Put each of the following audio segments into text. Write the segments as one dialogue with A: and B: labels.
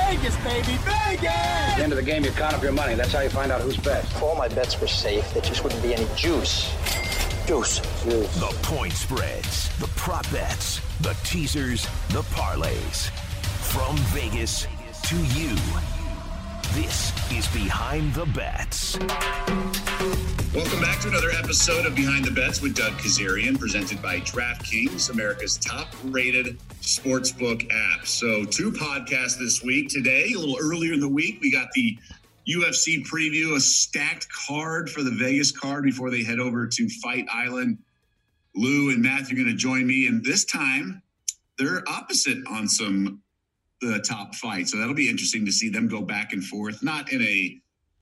A: Vegas, baby, Vegas!
B: At the end of the game, you count up your money. That's how you find out who's best.
C: If all my bets were safe, there just wouldn't be any juice. Juice.
D: The point spreads, the prop bets, the teasers, the parlays. From Vegas to you, this is Behind the Bets.
E: Welcome back to another episode of Behind the Bets with Doug Kazarian, presented by DraftKings, America's top-rated sportsbook app. So 2 podcasts this week. Today, a little earlier in the week, we got the UFC preview, a stacked card for the Vegas card before they head over to Fight Island. Lou and Matthew are going to join me, and this time they're opposite on the top fights. So that'll be interesting to see them go back and forth, not in a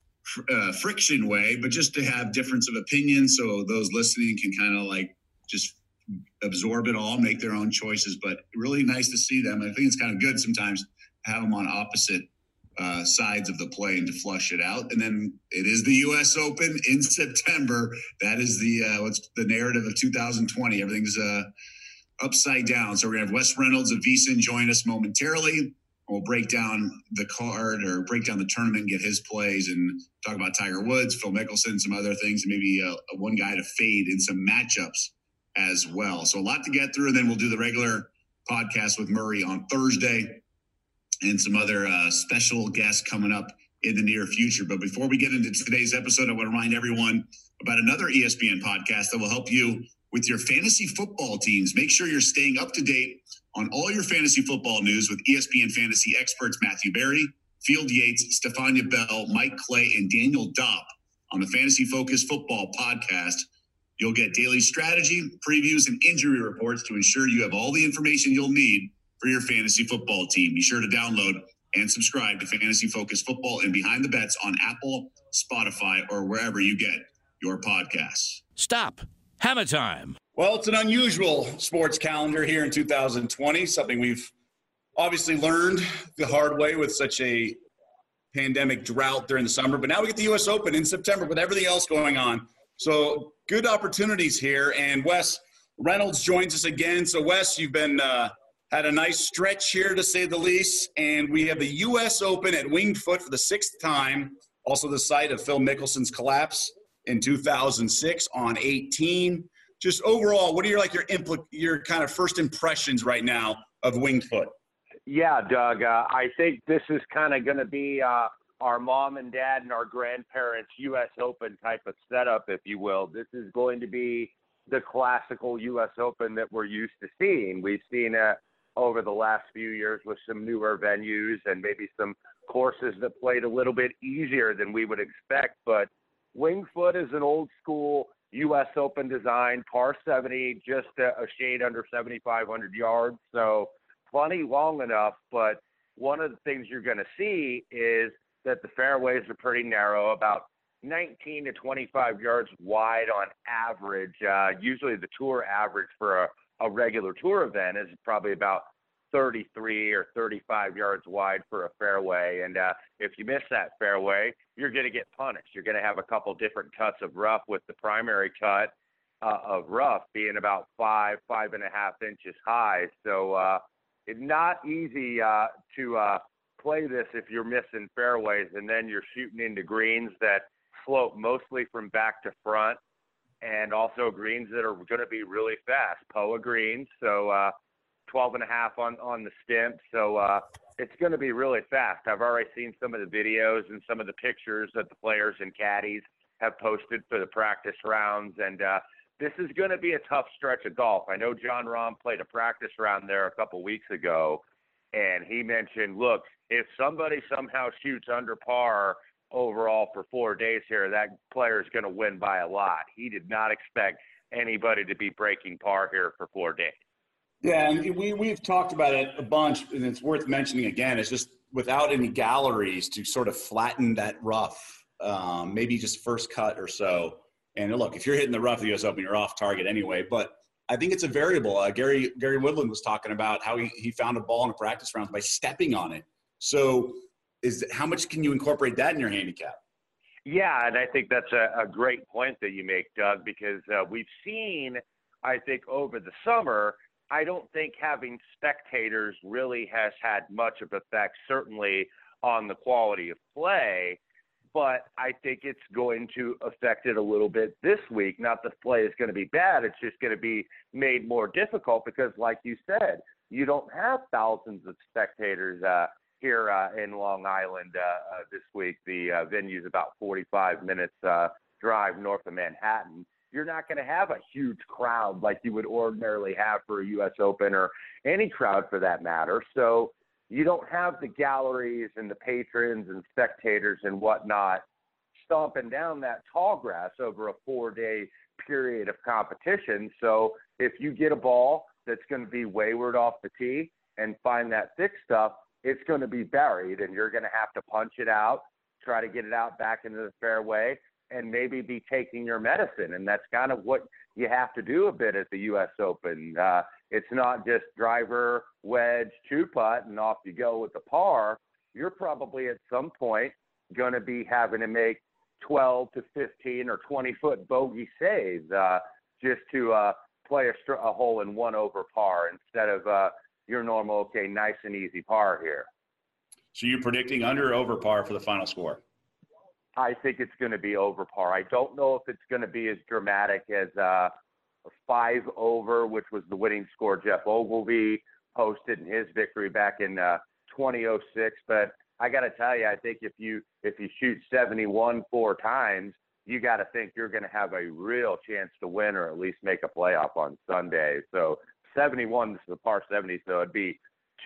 E: friction way, but just to have difference of opinion so those listening can kind of like just absorb it all, make their own choices. But really nice to see them. I think it's kind of good sometimes to have them on opposite sides of the play and to flush it out. And then it is the U.S. Open in September. That is the what's the narrative of 2020. Everything's upside down. So we're gonna have Wes Reynolds of VSiN join us momentarily. We'll break down the card or break down the tournament, get his plays, and talk about Tiger Woods, Phil Mickelson, some other things, and maybe one guy to fade in some matchups as well. So a lot to get through, and then we'll do the regular podcast with Murray on Thursday and some other special guests coming up in the near future. But before we get into today's episode, I want to remind everyone about another ESPN podcast that will help you with your fantasy football teams. Make sure you're staying up to date on all your fantasy football news with ESPN fantasy experts Matthew Berry, Field Yates, Stefania Bell, Mike Clay, and Daniel Dopp on the Fantasy Focus Football podcast. You'll get daily strategy, previews, and injury reports to ensure you have all the information you'll need for your fantasy football team. Be sure to download and subscribe to Fantasy Focus Football and Behind the Bets on Apple, Spotify, or wherever you get your podcasts.
D: Stop. Hammer time.
E: Well, it's an unusual sports calendar here in 2020, something we've obviously learned the hard way with such a pandemic drought during the summer. But now we get the U.S. Open in September with everything else going on. So good opportunities here. And Wes Reynolds joins us again. So, Wes, you've been had a nice stretch here, to say the least. And we have the U.S. Open at Winged Foot for the 6th time, also the site of Phil Mickelson's collapse in 2006 on 18. Just overall, what are your kind of first impressions right now of Winged Foot?
F: Yeah, Doug, I think this is kind of going to be our mom and dad and our grandparents' U.S. Open type of setup, if you will. This is going to be the classical U.S. Open that we're used to seeing. We've seen it over the last few years with some newer venues and maybe some courses that played a little bit easier than we would expect. But Winged Foot is an old school U.S. Open design, par 70, just a shade under 7,500 yards. So plenty long enough, but one of the things you're going to see is that the fairways are pretty narrow, about 19 to 25 yards wide on average. Usually the tour average for a regular tour event is probably about 33 or 35 yards wide for a fairway. And if you miss that fairway, you're going to get punished. You're going to have a couple different cuts of rough, with the primary cut of rough being about 5.5 inches high. So it's not easy to play this if you're missing fairways, and then you're shooting into greens that slope mostly from back to front, and also greens that are going to be really fast, POA greens. So 12.5 on the stimp. So it's going to be really fast. I've already seen some of the videos and some of the pictures that the players and caddies have posted for the practice rounds. And this is going to be a tough stretch of golf. I know John Rahm played a practice round there a couple weeks ago, and he mentioned, look, if somebody somehow shoots under par overall for 4 days here, that player is going to win by a lot. He did not expect anybody to be breaking par here for 4 days.
E: Yeah, and we've talked about it a bunch, and it's worth mentioning again. It's just without any galleries to sort of flatten that rough, maybe just first cut or so. And look, if you're hitting the rough of the U.S. Open, you're off target anyway. But I think it's a variable. Gary Woodland was talking about how he found a ball in a practice round by stepping on it. So how much can you incorporate that in your handicap?
F: Yeah, and I think that's a great point that you make, Doug, because we've seen, I think, over the summer, I don't think having spectators really has had much of effect, certainly on the quality of play, but I think it's going to affect it a little bit this week. Not that play is going to be bad. It's just going to be made more difficult because, like you said, you don't have thousands of spectators here in Long Island this week. The venue's about 45 minutes drive north of Manhattan. You're not going to have a huge crowd like you would ordinarily have for a U.S. Open or any crowd for that matter. So you don't have the galleries and the patrons and spectators and whatnot stomping down that tall grass over a 4-day period of competition. So if you get a ball that's going to be wayward off the tee and find that thick stuff, it's going to be buried, and you're going to have to punch it out, try to get it out back into the fairway, and maybe be taking your medicine. And that's kind of what you have to do a bit at the U.S. Open. It's not just driver, wedge, two-putt, and off you go with the par. You're probably at some point going to be having to make 12 to 15 or 20-foot bogey saves just to play a hole in one over par instead of your normal, okay, nice and easy par here.
A: So you're predicting under or over par for the final score?
F: I think it's going to be over par. I don't know if it's going to be as dramatic as 5 over, which was the winning score Jeff Ogilvy posted in his victory back in 2006. But I got to tell you, I think if you shoot 71 4 times, you got to think you're going to have a real chance to win or at least make a playoff on Sunday. So 71 is the par 70, so it'd be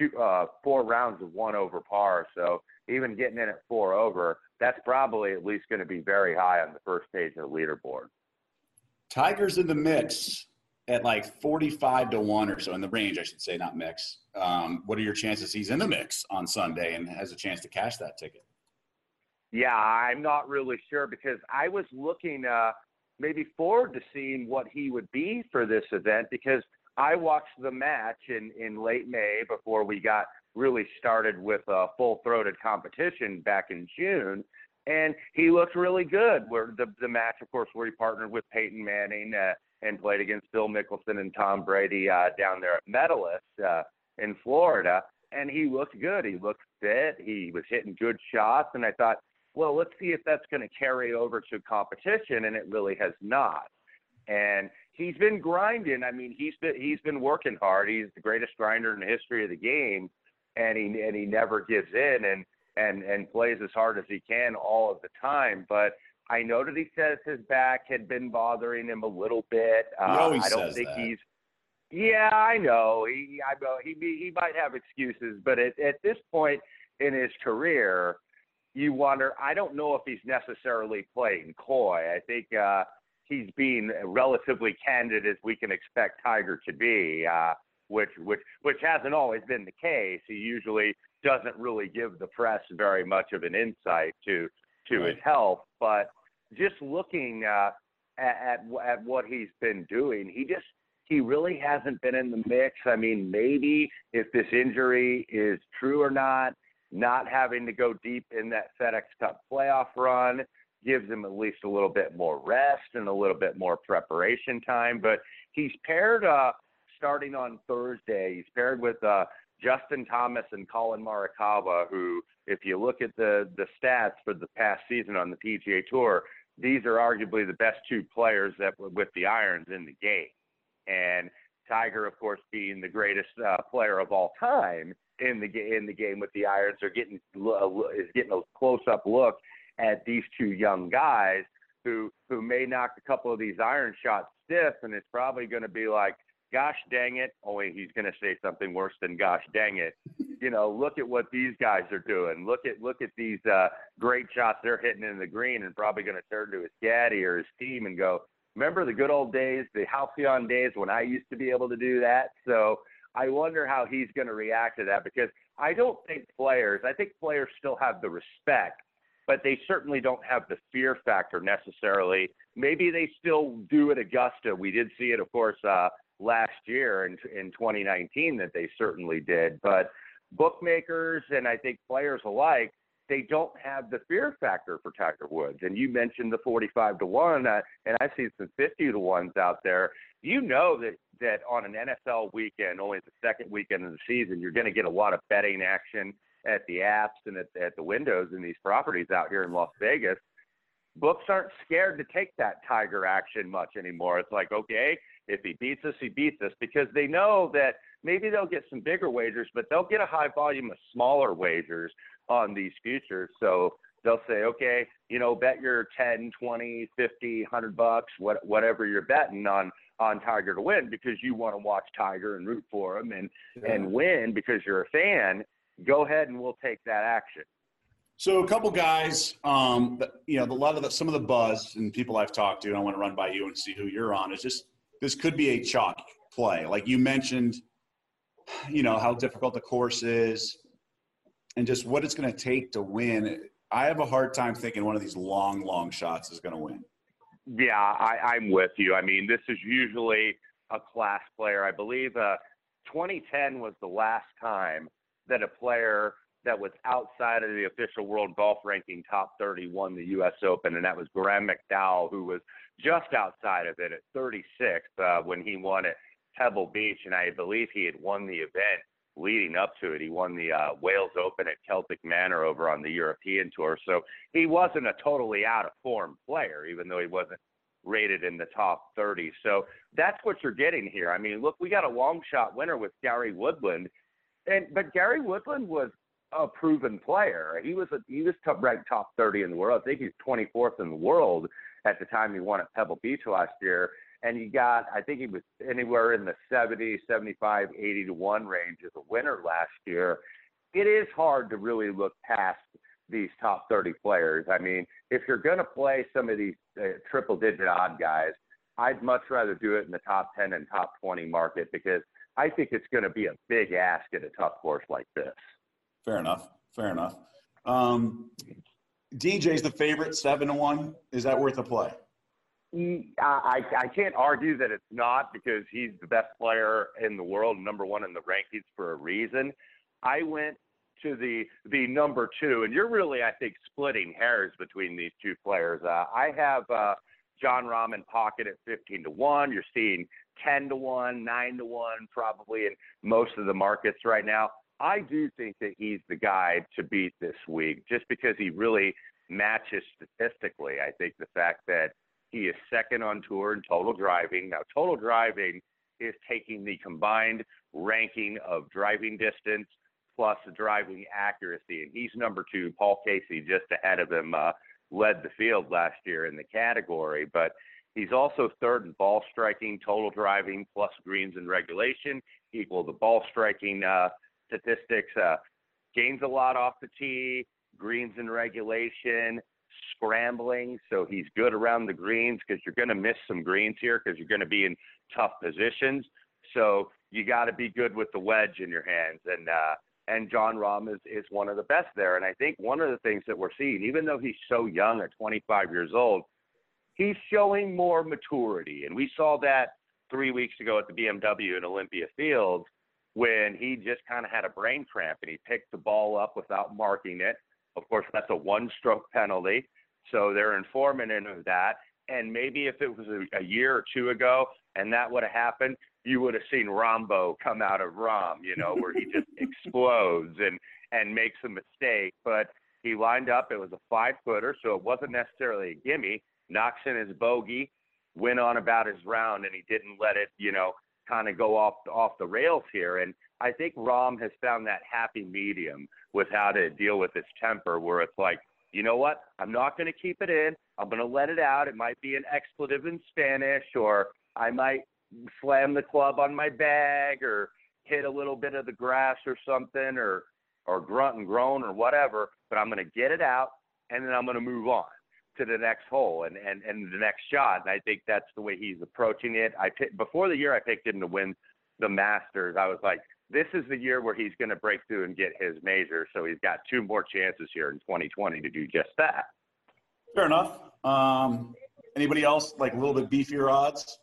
F: 4 rounds of 1 over par. So even getting in at 4 over, that's probably at least going to be very high on the first page of the leaderboard.
A: Tiger's in the mix at like 45 to 1 or so, in the range, I should say, not mix. What are your chances he's in the mix on Sunday and has a chance to cash that ticket?
F: Yeah, I'm not really sure because I was looking maybe forward to seeing what he would be for this event because I watched the match in late May before we got really started with a full-throated competition back in June, and he looked really good. Where the match, of course, where he partnered with Peyton Manning and played against Phil Mickelson and Tom Brady down there at Medalist in Florida, and he looked good. He looked fit. He was hitting good shots, and I thought, well, let's see if that's going to carry over to competition, and it really has not. And he's been grinding. I mean, he's been working hard. He's the greatest grinder in the history of the game, and he never gives in and plays as hard as he can all of the time. But I know that he says his back had been bothering him a little bit.
A: He always
F: I don't
A: says
F: think
A: that.
F: Yeah, I know. He might have excuses, but at this point in his career, you wonder. I don't know if he's necessarily playing coy. I think he's being relatively candid as we can expect Tiger to be, which hasn't always been the case. He usually doesn't really give the press very much of an insight to his health. But just looking at what he's been doing, he really hasn't been in the mix. I mean, maybe if this injury is true or not having to go deep in that FedEx Cup playoff run gives him at least a little bit more rest and a little bit more preparation time. But he's paired starting on Thursday. He's paired with Justin Thomas and Colin Morikawa, who, if you look at the stats for the past season on the PGA Tour, these are arguably the best 2 players that were with the irons in the game. And Tiger, of course, being the greatest player of all time in the game with the irons, is getting a close-up look at these 2 young guys who may knock a couple of these iron shots stiff, and it's probably going to be like, gosh dang it, only he's going to say something worse than gosh dang it. You know, look at what these guys are doing. Look at these great shots they're hitting in the green, and probably going to turn to his caddy or his team and go, remember the good old days, the halcyon days when I used to be able to do that? So I wonder how he's going to react to that, because I think players still have the respect, but they certainly don't have the fear factor necessarily. Maybe they still do at Augusta. We did see it, of course, last year in 2019 that they certainly did. But bookmakers and I think players alike, they don't have the fear factor for Tiger Woods. And you mentioned the 45 to 1, and I've seen some 50 to 1s out there. You know that on an NFL weekend, only the second weekend of the season, you're going to get a lot of betting action at the apps and at the windows in these properties out here in Las Vegas. Books aren't scared to take that Tiger action much anymore. It's like, okay, if he beats us, he beats us, because they know that maybe they'll get some bigger wagers, but they'll get a high volume of smaller wagers on these futures. So they'll say, okay, bet your 10, 20, 50, $100, whatever you're betting on Tiger to win, because you want to watch Tiger and root for him and win because you're a fan. Go ahead and we'll take that action.
A: So a couple guys, some of the buzz and people I've talked to, and I want to run by you and see who you're on, is just this could be a chalk play. Like you mentioned, how difficult the course is and just what it's going to take to win. I have a hard time thinking one of these long shots is going to win.
F: Yeah, I'm with you. I mean, this is usually a class player. I believe 2010 was the last time that a player that was outside of the official world golf ranking top 30 won the U.S. Open, and that was Graham McDowell, who was just outside of it at 36 when he won at Pebble Beach, and I believe he had won the event leading up to it. He won the Wales Open at Celtic Manor over on the European Tour, so he wasn't a totally out-of-form player, even though he wasn't rated in the top 30. So that's what you're getting here. I mean, look, we got a long shot winner with Gary Woodland, but Gary Woodland was a proven player. He was ranked top 30 in the world. I think he's 24th in the world at the time he won at Pebble Beach last year. And I think he was anywhere in the 70, 75, 80 to 1 range as a winner last year. It is hard to really look past these top 30 players. I mean, if you're going to play some of these triple-digit odd guys, I'd much rather do it in the top 10 and top 20 market, because I think it's going to be a big ask at a tough course like this.
A: Fair enough. DJ's the favorite, 7-1. Is that worth a play?
F: I can't argue that it's not, because he's the best player in the world, number one in the rankings for a reason. I went to the number two, and you're really, I think, splitting hairs between these two players. I have Jon Rahm in pocket at 15-1. You're seeing 10-1, 9-1 probably in most of the markets right now. I do think that he's the guy to beat this week, just because he really matches statistically. I think the fact that he is second on tour in total driving. Now, total driving is taking the combined ranking of driving distance plus driving accuracy, and he's number two. Paul Casey, just ahead of him, led the field last year in the category, but he's also third in ball striking, total driving plus greens and regulation equal the ball striking statistics. Gains a lot off the tee, greens and regulation, scrambling, so he's good around the greens, because you're going to miss some greens here because you're going to be in tough positions. So you got to be good with the wedge in your hands, and Jon Rahm is one of the best there. And I think one of the things that we're seeing, even though he's so young at 25 years old, he's showing more maturity, and we saw that 3 weeks ago at the BMW in Olympia Fields, when he just kind of had a brain cramp and he picked the ball up without marking it. Of course, that's a one-stroke penalty, so they're informing him of that. And maybe if it was a year or two ago and that would have happened, you would have seen Rambo come out of Rahm, where he just explodes and makes a mistake. But he lined up. It was a 5-footer, so it wasn't necessarily a gimme. Knocks in his bogey, went on about his round, and he didn't let it, kind of go off the rails here. And I think Rahm has found that happy medium with how to deal with his temper, where it's like, you know what, I'm not going to keep it in. I'm going to let it out. It might be an expletive in Spanish, or I might slam the club on my bag or hit a little bit of the grass or something, or grunt and groan or whatever, but I'm going to get it out, and then I'm going to move on to the next hole and the next shot. And I think that's the way he's approaching it. Before the year I picked him to win the Masters, I was like, this is the year where he's going to break through and get his major. So he's got 2 more chances here in 2020 to do just that.
A: Fair enough. Anybody else like a little bit beefier odds?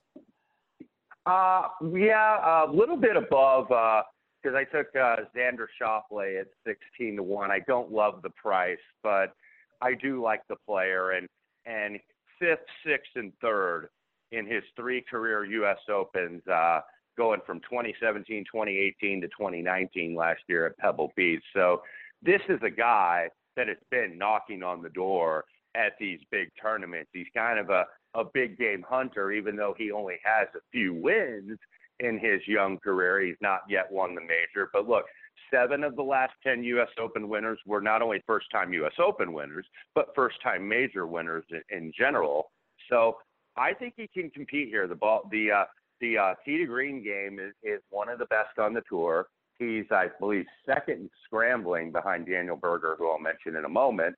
F: Yeah, a little bit above, because I took Xander Schauffele at 16-1. I don't love the price, but I do like the player, and 5th, 6th, and 3rd in his 3 career U.S. Opens, going from 2017, 2018 to 2019 last year at Pebble Beach. So this is a guy that has been knocking on the door at these big tournaments. He's kind of a big game hunter, even though he only has a few wins in his young career. He's not yet won the major. But look, 7 of the last 10 U.S. Open winners were not only first-time U.S. Open winners, but first-time major winners in general. So I think he can compete here. The tee to green game is one of the best on the tour. He's, I believe, second in scrambling behind Daniel Berger, who I'll mention in a moment.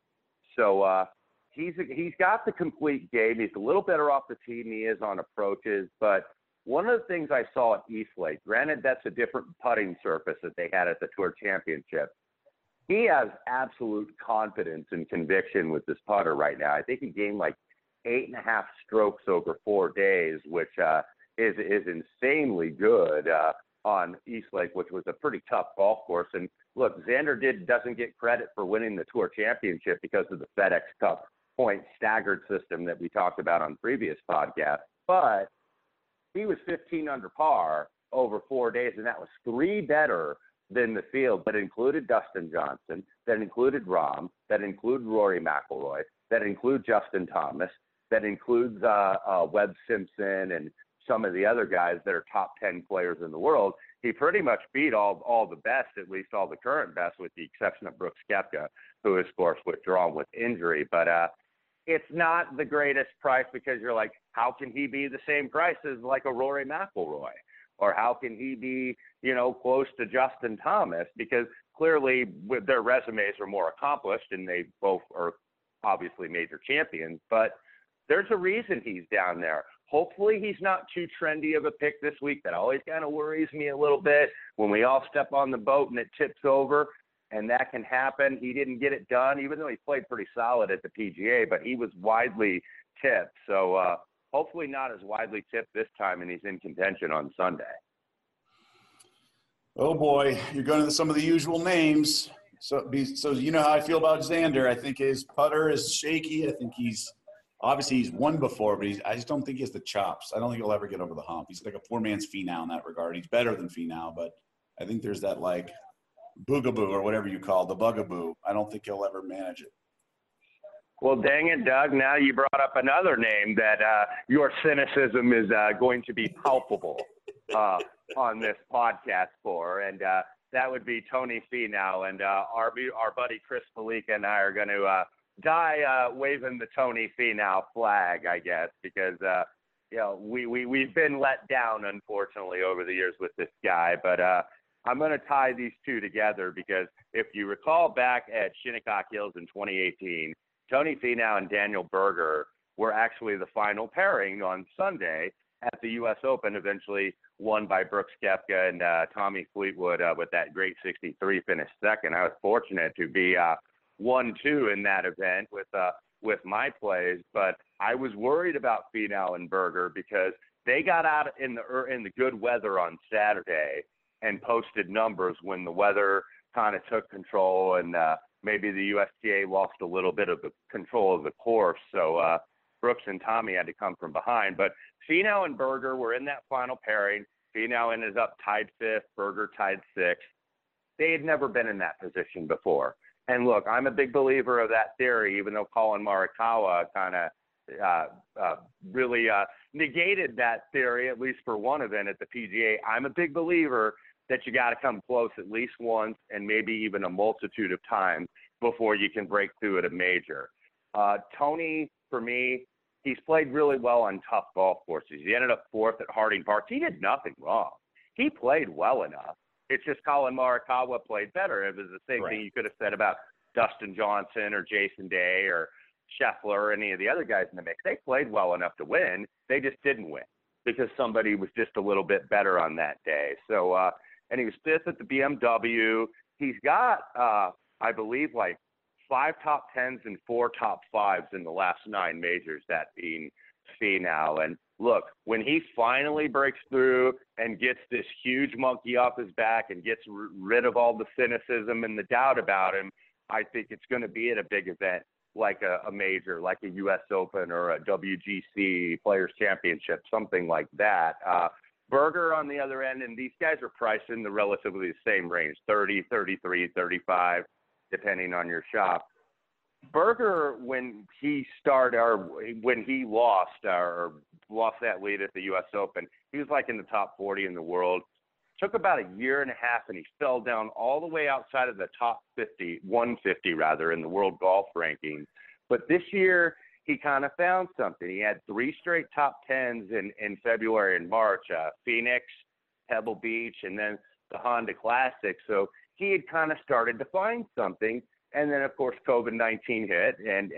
F: So he's got the complete game. He's a little better off the tee than he is on approaches. But one of the things I saw at Eastlake, granted that's a different putting surface that they had at the Tour Championship, he has absolute confidence and conviction with this putter right now. I think he gained like 8.5 strokes over 4 days, which is insanely good on Eastlake, which was a pretty tough golf course. And look, Xander doesn't get credit for winning the Tour Championship because of the FedEx Cup point staggered system that we talked about on previous podcasts. But he was 15 under par over 4 days, and that was 3 better than the field, but included Dustin Johnson, that included Rahm, that included Rory McIlroy, that includes Justin Thomas, that includes Webb Simpson and some of the other guys that are top 10 players in the world. He pretty much beat all the best, at least all the current best, with the exception of Brooks Koepka, who is, of course, withdrawn with injury. But it's not the greatest price because you're like, how can he be the same price as like a Rory McIlroy? Or how can he be, close to Justin Thomas? Because clearly with their resumes are more accomplished and they both are obviously major champions. But there's a reason he's down there. Hopefully he's not too trendy of a pick this week. That always kind of worries me a little bit when we all step on the boat and it tips over, and that can happen. He didn't get it done, even though he played pretty solid at the PGA, but he was widely tipped. So hopefully not as widely tipped this time, and he's in contention on Sunday.
A: Oh, boy, you're going to some of the usual names. So you know how I feel about Xander. I think his putter is shaky. I think he's won before, but I just don't think he has the chops. I don't think he'll ever get over the hump. He's like a poor man's Finau in that regard. He's better than Finau, but I think there's that like boogaboo or whatever you call it, the bugaboo. I don't think he'll ever manage it.
F: Well, dang it, Doug. Now you brought up another name that your cynicism is going to be palpable on this podcast for, and that would be Tony Finau. And our buddy Chris Felica and I are going to die waving the Tony Finau flag, I guess, because we've been let down, unfortunately, over the years with this guy. But I'm going to tie these two together because if you recall back at Shinnecock Hills in 2018, Tony Finau and Daniel Berger were actually the final pairing on Sunday at the U.S. Open, eventually won by Brooks Koepka and Tommy Fleetwood with that great 63 finish second. I was fortunate to be 1-2 in that event with my plays, but I was worried about Finau and Berger because they got out in the good weather on Saturday and posted numbers when the weather kind of took control and maybe the USTA lost a little bit of the control of the course. So Brooks and Tommy had to come from behind. But Finau and Berger were in that final pairing. Finau ended up tied 5th, Berger tied 6th. They had never been in that position before. And look, I'm a big believer of that theory, even though Colin Morikawa kind of really negated that theory, at least for one event at the PGA. I'm a big believer that you got to come close at least once and maybe even a multitude of times before you can break through at a major. Tony, for me, he's played really well on tough golf courses. He ended up 4th at Harding Park. He did nothing wrong. He played well enough. It's just Colin Morikawa played better. It was the same thing you could have said about Dustin Johnson or Jason Day or Scheffler or any of the other guys in the mix. They played well enough to win. They just didn't win because somebody was just a little bit better on that day. So, and he was 5th at the BMW. He's got, I believe, like 5 top 10s and 4 top 5s in the last 9 majors, that being Finau. And look, when he finally breaks through and gets this huge monkey off his back and gets rid of all the cynicism and the doubt about him, I think it's going to be at a big event like a major, like a U.S. Open or a WGC Players Championship, something like that. Berger on the other end, and these guys are priced in the relatively the same range, 30, 33, 35, depending on your shop. Berger, when he lost that lead at the U.S. Open, he was like in the top 40 in the world. Took about a year and a half, and he fell down all the way outside of the top 50, 150 rather, in the world golf rankings. But this year, he kind of found something. He had 3 straight top 10s in February and March, Phoenix, Pebble Beach, and then the Honda Classic. So he had kind of started to find something. And then, of course, COVID-19 hit,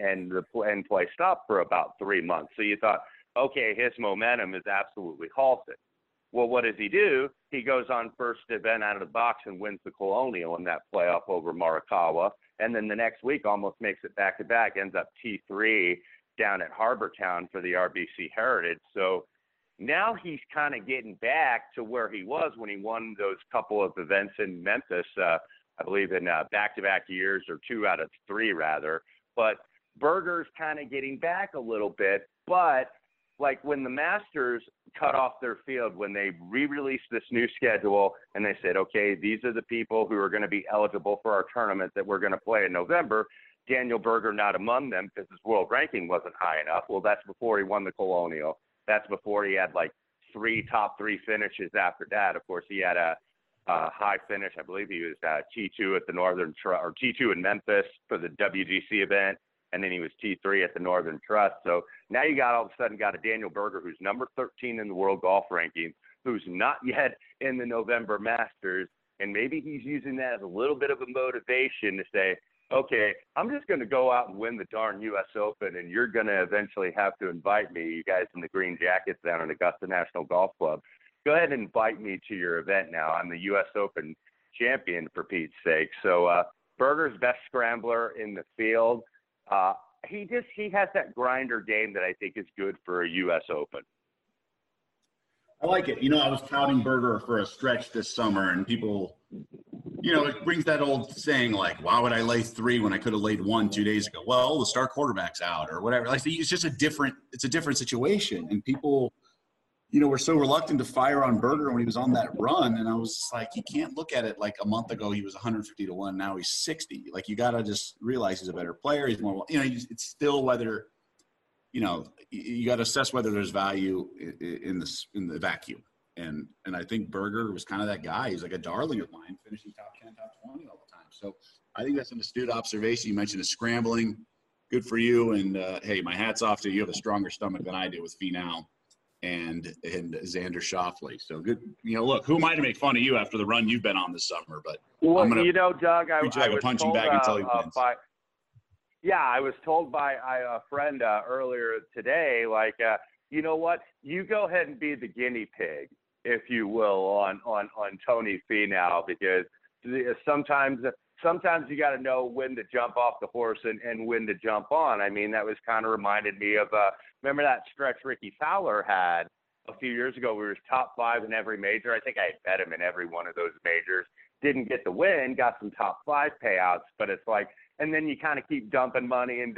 F: and play stopped for about 3 months. So you thought, okay, his momentum is absolutely halted. Well, what does he do? He goes on first event out of the box and wins the Colonial in that playoff over Morikawa. And then the next week almost makes it back-to-back, ends up T3 down at Harbor Town for the RBC Heritage. So now he's kind of getting back to where he was when he won those couple of events in Memphis, I believe in back-to-back years, or 2 out of 3 rather. But Berger's kind of getting back a little bit. But like when the Masters cut off their field, when they re-released this new schedule and they said, okay, these are the people who are going to be eligible for our tournament that we're going to play in November, Daniel Berger not among them because his world ranking wasn't high enough. Well, that's before he won the Colonial. That's before he had like 3 top 3 finishes after that. Of course, he had a high finish. I believe he was T2 at the Northern Trust, or T2 in Memphis for the WGC event, and then he was T3 at the Northern Trust. So now you got all of a sudden got a Daniel Berger who's number 13 in the world golf ranking, who's not yet in the November Masters, and maybe he's using that as a little bit of a motivation to say, okay, I'm just going to go out and win the darn U.S. Open, and you're going to eventually have to invite me, you guys in the green jackets down at Augusta National Golf Club. Go ahead and invite me to your event now. I'm the U.S. Open champion, for Pete's sake. So Berger's best scrambler in the field. He has that grinder game that I think is good for a U.S. Open.
A: I like it. I was touting Berger for a stretch this summer, and people, it brings that old saying like, why would I lay 3 when I could have laid 1 2 days ago? Well, the star quarterback's out or whatever. Like, it's just a different situation. And people, were so reluctant to fire on Berger when he was on that run. And I was like, you can't look at it like a month ago he was 150 to 1. Now he's 60. Like, you got to just realize he's a better player. He's more, it's still whether, you got to assess whether there's value in the vacuum. And I think Berger was kind of that guy. He's like a darling of mine, finishing top 10, top 20 all the time. So I think that's an astute observation. You mentioned the scrambling. Good for you. And, hey, my hat's off to you. You have a stronger stomach than I do with Finau and Xander Schauffele. So good. Look, who am I to make fun of you after the run you've been on this summer? But
F: well, Doug, I
A: was a punching bag until he wins.
F: I was told by a friend earlier today, like, you know what? You go ahead and be the guinea pig, if you will, on Tony Finau, because sometimes you got to know when to jump off the horse and when to jump on. I mean, that was kind of reminded me of remember that stretch Ricky Fowler had a few years ago where he was top 5 in every major. I think I bet him in every one of those majors. Didn't get the win, got some top 5 payouts, but it's like, and then you kind of keep dumping money in,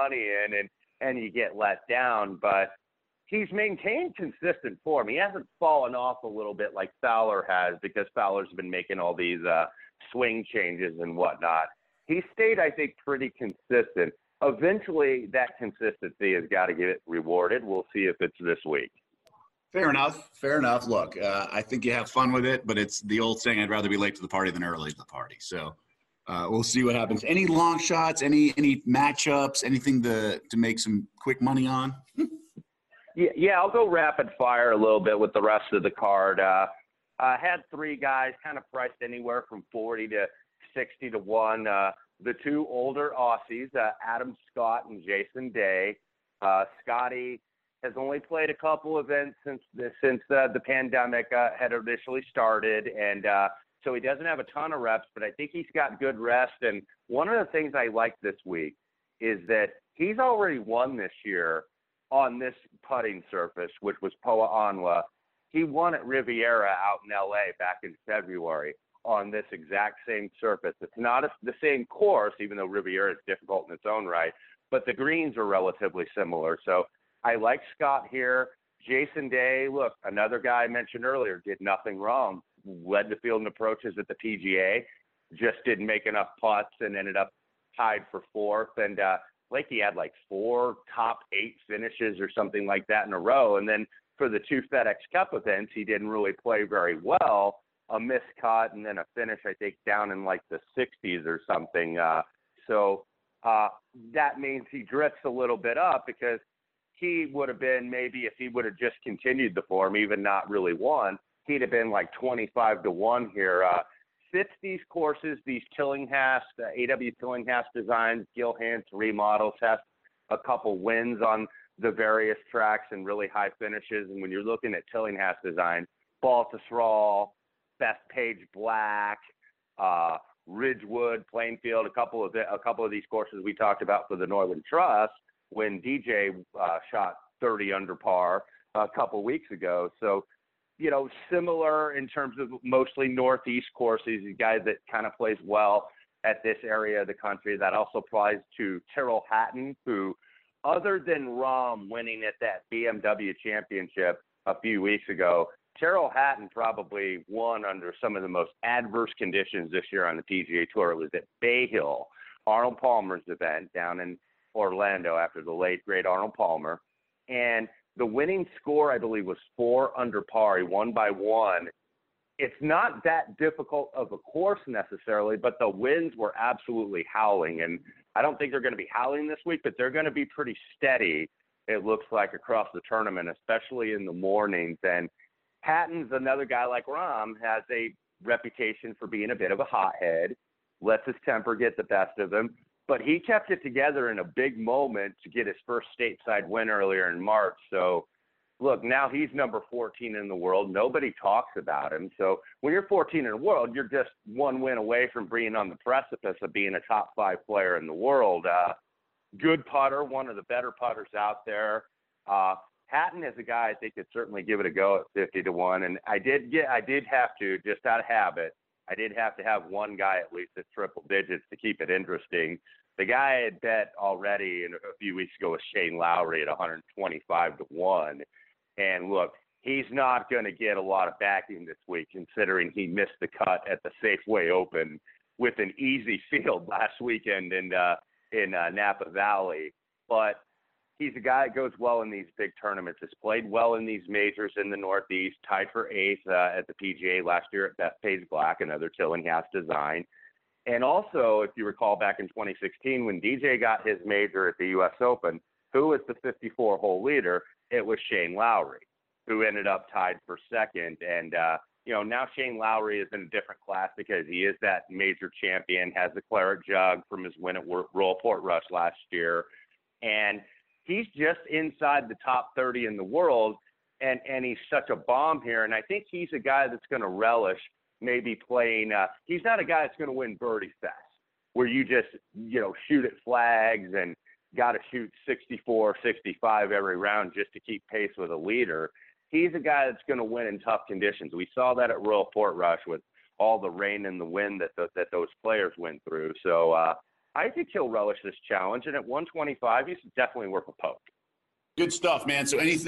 F: and you get let down. But he's maintained consistent form. He hasn't fallen off a little bit like Fowler has, because Fowler's been making all these swing changes and whatnot. He stayed, I think, pretty consistent. Eventually, that consistency has got to get rewarded. We'll see if it's this week.
A: Fair enough. Look, I think you have fun with it, but it's the old saying, I'd rather be late to the party than early to the party. So we'll see what happens. Any long shots, any matchups, anything to make some quick money on?
F: Yeah, I'll go rapid fire a little bit with the rest of the card. I had 3 guys kind of priced anywhere from 40 to 60 to 1. The 2 older Aussies, Adam Scott and Jason Day. Scotty has only played a couple events since the pandemic had initially started, and so he doesn't have a ton of reps, but I think he's got good rest. And one of the things I like this week is that he's already won this year on this putting surface, which was Poa Onwa. He won at Riviera out in LA back in February on this exact same surface. It's not the same course, even though Riviera is difficult in its own right, but the greens are relatively similar. So I like Scott here. Jason Day, look, another guy I mentioned earlier, did nothing wrong. Led the field in approaches at the PGA, just didn't make enough putts and ended up tied for fourth. And Lakey had like 4 top 8 finishes or something like that in a row. And then for the 2 FedEx Cup events, he didn't really play very well. A missed cut and then a finish, I think, down in like the 60s or something. So that means he drifts a little bit up, because he would have been, maybe if he would have just continued the form, even not really won, he'd have been like 25-1 here. Fits these courses, these Tillinghast, AW Tillinghast designs, Gil Hanse remodels, has a couple wins on the various tracks and really high finishes. And when you're looking at Tillinghast design, Baltusrol, Bethpage Black, Ridgewood, Plainfield, a couple of these courses we talked about for the Northern Trust when DJ shot 30 under par a couple weeks ago. So, you know, similar in terms of mostly Northeast courses, a guy that kind of plays well at this area of the country. That also applies to Tyrrell Hatton, who, other than Rahm winning at that BMW championship a few weeks ago, Tyrrell Hatton probably won under some of the most adverse conditions this year on the PGA Tour. It was at Bay Hill, Arnold Palmer's event down in Orlando after the late, great Arnold Palmer. And the winning score, I believe, was 4 under par. He won by 1. It's not that difficult of a course necessarily, but the winds were absolutely howling. And I don't think they're going to be howling this week, but they're going to be pretty steady, it looks like, across the tournament, especially in the mornings. And Hatton's another guy like Rahm, has a reputation for being a bit of a hothead, lets his temper get the best of him. But he kept it together in a big moment to get his first stateside win earlier in March. So, look, now he's number 14 in the world. Nobody talks about him. So when you're 14 in the world, you're just one win away from being on the precipice of being a top 5 player in the world. Good putter, one of the better putters out there. Hatton is a guy I think could certainly give it a go at 50-1. And I did have to, just out of habit, I did have to have one guy at least at triple digits to keep it interesting. The guy I had bet already a few weeks ago was Shane Lowry at 125-1. And look, he's not going to get a lot of backing this week, considering he missed the cut at the Safeway Open with an easy field last weekend in Napa Valley. But he's a guy that goes well in these big tournaments, has played well in these majors in the Northeast, tied for 8th at the PGA last year at Bethpage Black, another Tillinghast design. And also, if you recall back in 2016, when DJ got his major at the U.S. Open, who was the 54-hole leader? It was Shane Lowry, who ended up tied for 2nd. And, now Shane Lowry is in a different class because he is that major champion, has the claret jug from his win at Royal Portrush last year. And he's just inside the top 30 in the world, and he's such a bomb here. And I think he's a guy that's going to relish maybe playing he's not a guy that's going to win Birdie Fest, where you just, shoot at flags and got to shoot 64, 65 every round just to keep pace with a leader. He's a guy that's going to win in tough conditions. We saw that at Royal Portrush with all the rain and the wind that those players went through. So I think he'll relish this challenge, and at 125, he's definitely worth a poke.
A: Good stuff, man. So any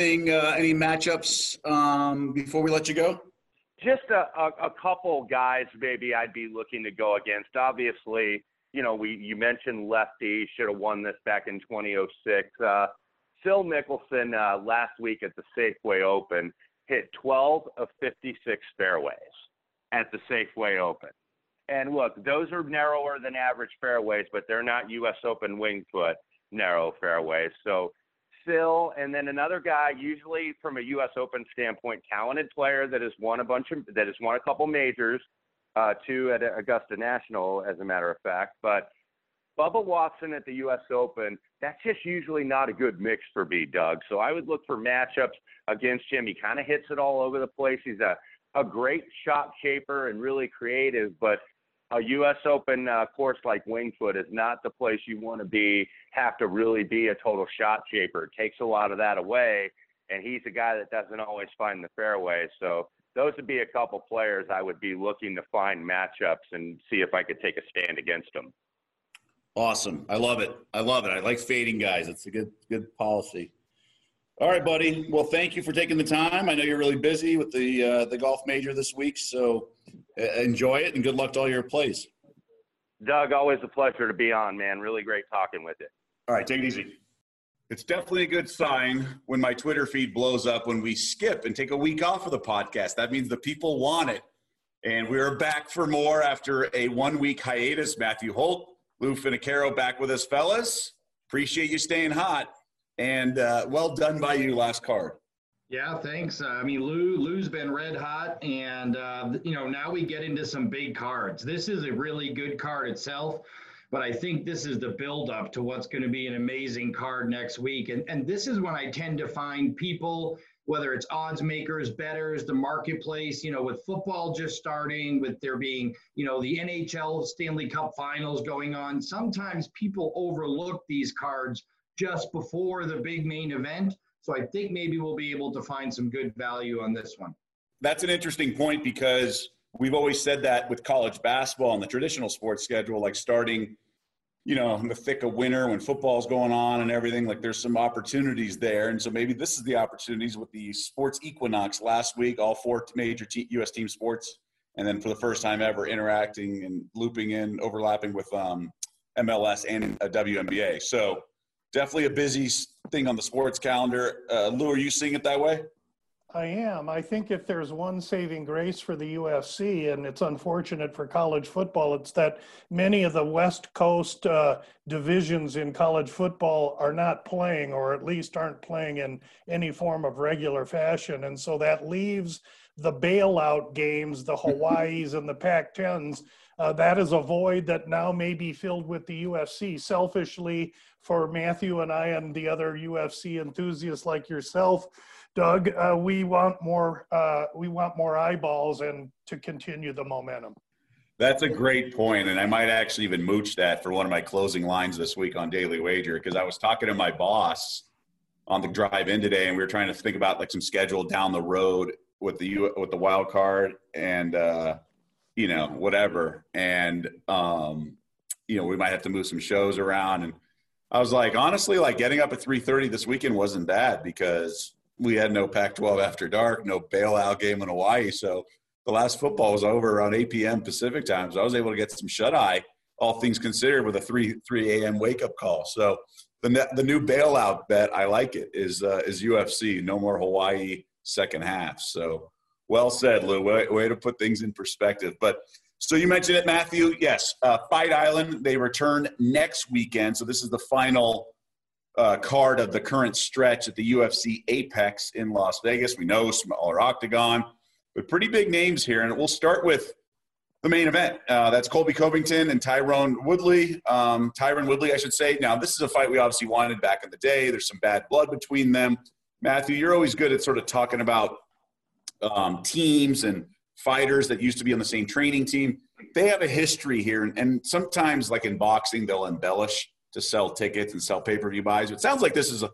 A: matchups before we let you go?
F: Just a couple guys maybe I'd be looking to go against. Obviously, you mentioned lefty, should have won this back in 2006. Phil Mickelson last week at the Safeway Open hit 12 of 56 fairways at the Safeway Open. And look, those are narrower than average fairways, but they're not U.S. Open winged foot narrow fairways. So Phil, and then another guy, usually from a U.S. Open standpoint, talented player that has won a couple majors, 2 at Augusta National, as a matter of fact. But Bubba Watson at the U.S. Open, that's just usually not a good mix for me, Doug. So I would look for matchups against him. He kind of hits it all over the place. He's a great shot shaper and really creative, but a U.S. Open course like Winged Foot is not the place you want to have to really be a total shot shaper. It takes a lot of that away, and he's a guy that doesn't always find the fairway. So those would be a couple players I would be looking to find matchups and see if I could take a stand against them.
A: Awesome. I love it. I like fading guys. It's a good policy. All right, buddy. Well, thank you for taking the time. I know you're really busy with the golf major this week, so enjoy it and good luck to all your plays.
F: Doug, always a pleasure to be on, man. Really great talking with you.
A: All right, take it easy. It's definitely a good sign when my Twitter feed blows up when we skip and take a week off of the podcast. That means the people want it. And we're back for more after a 1-week hiatus. Matthew Holt, Lou Finicaro back with us, fellas. Appreciate you staying hot. And well done by you last card.
G: Yeah, thanks. I mean, Lou's been red hot, and now we get into some big cards. This is a really good card itself, but I think this is the build-up to what's going to be an amazing card next week. And this is when I tend to find people, whether it's odds makers, bettors, the marketplace, with football just starting, with there being, the NHL Stanley Cup Finals going on. Sometimes people overlook these cards just before the big main event. So I think maybe we'll be able to find some good value on this one.
A: That's an interesting point because we've always said that with college basketball and the traditional sports schedule, like starting, in the thick of winter when football's going on and everything, like there's some opportunities there. And so maybe this is the opportunities with the sports equinox last week, all 4 major U.S. team sports. And then for the first time ever interacting and overlapping with MLS and WNBA. So definitely a busy thing on the sports calendar. Lou, are you seeing it that way?
H: I am. I think if there's one saving grace for the UFC, and it's unfortunate for college football, it's that many of the West Coast divisions in college football are not playing, or at least aren't playing in any form of regular fashion. And so that leaves the bailout games, the Hawaiis and the Pac-10s. That is a void that now may be filled with the UFC. Selfishly, for Matthew and I and the other UFC enthusiasts like yourself, Doug, we want more eyeballs and to continue the momentum.
A: That's a great point, and I might actually even mooch that for one of my closing lines this week on Daily Wager, because I was talking to my boss on the drive in today, and we were trying to think about like some schedule down the road with the wild card and whatever, and we might have to move some shows around. And I was like, honestly, like getting up at 3:30 this weekend wasn't bad because we had no Pac-12 after dark, no bailout game in Hawaii. So the last football was over around 8 p.m. Pacific time. So I was able to get some shut-eye, all things considered, with a 3 a.m. wake-up call. So the new bailout bet, I like it, is UFC. No more Hawaii second half. So well said, Lou. Way to put things in perspective. But so you mentioned it, Matthew. Yes, Fight Island, they return next weekend. So this is the final card of the current stretch at the UFC Apex in Las Vegas. We know smaller octagon, but pretty big names here. And we'll start with the main event. That's Colby Covington and Tyron Woodley. Tyron Woodley, I should say. Now, this is a fight we obviously wanted back in the day. There's some bad blood between them. Matthew, you're always good at sort of talking about teams and fighters that used to be on the same training team. They have a history here, and sometimes, like in boxing, they'll embellish to sell tickets and sell pay-per-view buys. It sounds like this is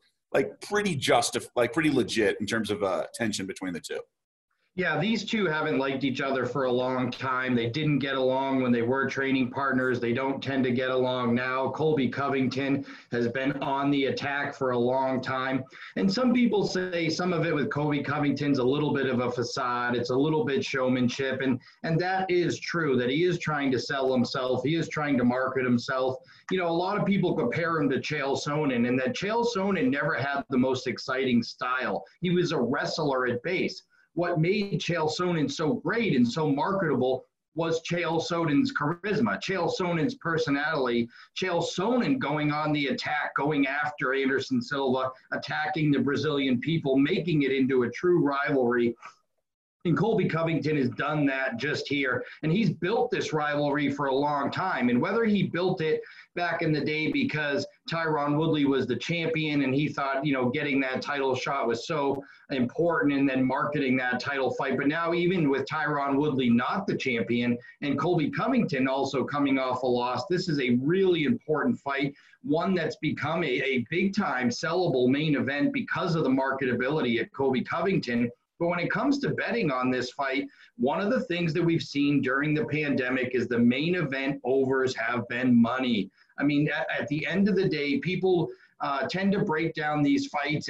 A: pretty legit in terms of tension between the two.
G: Yeah, these two haven't liked each other for a long time. They didn't get along when they were training partners. They don't tend to get along now. Colby Covington has been on the attack for a long time. And some people say some of it with Colby Covington's a little bit of a facade. It's a little bit showmanship. And that is true, that he is trying to sell himself. He is trying to market himself. A lot of people compare him to Chael Sonnen, and that Chael Sonnen never had the most exciting style. He was a wrestler at base. What made Chael Sonnen so great and so marketable was Chael Sonnen's charisma, Chael Sonnen's personality, Chael Sonnen going on the attack, going after Anderson Silva, attacking the Brazilian people, making it into a true rivalry. And Colby Covington has done that just here. And he's built this rivalry for a long time. And whether he built it back in the day because Tyron Woodley was the champion and he thought, getting that title shot was so important and then marketing that title fight. But now even with Tyron Woodley not the champion and Colby Covington also coming off a loss, this is a really important fight, one that's become a big-time sellable main event because of the marketability at Colby Covington. But when it comes to betting on this fight, one of the things that we've seen during the pandemic is the main event overs have been money. I mean, at the end of the day, people tend to break down these fights and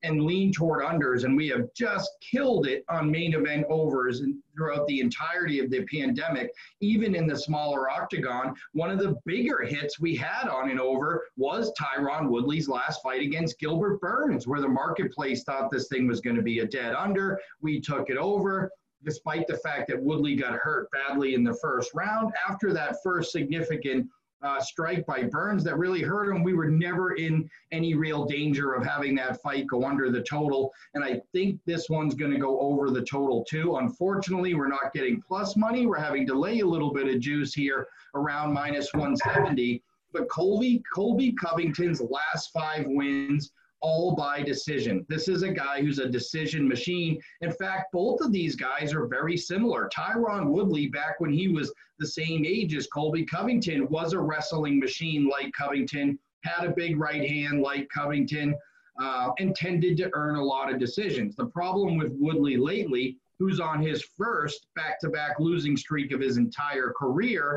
G: and lean toward unders. And we have just killed it on main event overs and throughout the entirety of the pandemic, even in the smaller octagon. One of the bigger hits we had on an over was Tyron Woodley's last fight against Gilbert Burns, where the marketplace thought this thing was going to be a dead under. We took it over, despite the fact that Woodley got hurt badly in the first round. After that first significant strike by Burns that really hurt him, we were never in any real danger of having that fight go under the total. And I think this one's going to go over the total too. Unfortunately, we're not getting plus money. We're having to lay a little bit of juice here around minus 170. But Colby Covington's last 5 wins, all by decision. This is a guy who's a decision machine. In fact, both of these guys are very similar. Tyron Woodley, back when he was the same age as Colby Covington, was a wrestling machine like Covington, had a big right hand like Covington, and tended to earn a lot of decisions. The problem with Woodley lately, who's on his first back-to-back losing streak of his entire career,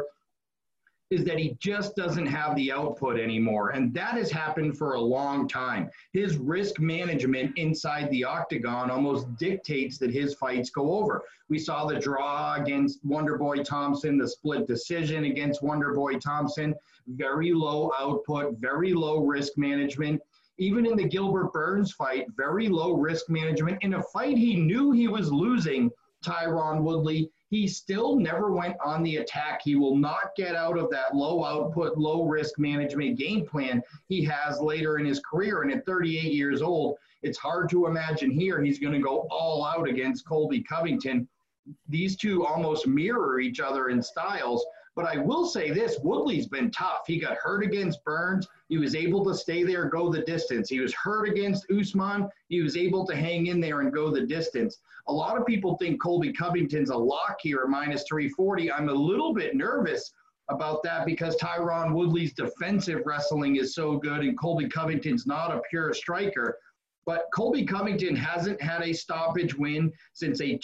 G: is that he just doesn't have the output anymore. And that has happened for a long time. His risk management inside the octagon almost dictates that his fights go over. We saw the draw against Wonderboy Thompson, the split decision against Wonderboy Thompson, very low output, very low risk management. Even in the Gilbert Burns fight, very low risk management. In a fight he knew he was losing, Tyron Woodley, he still never went on the attack. He will not get out of that low output, low risk management game plan he has later in his career. And at 38 years old, it's hard to imagine here he's going to go all out against Colby Covington. These two almost mirror each other in styles. But I will say this, Woodley's been tough. He got hurt against Burns. He was able to stay there, go the distance. He was hurt against Usman. He was able to hang in there and go the distance. A lot of people think Colby Covington's a lock here at minus 340. I'm a little bit nervous about that because Tyron Woodley's defensive wrestling is so good and Colby Covington's not a pure striker. But Colby Covington hasn't had a stoppage win since a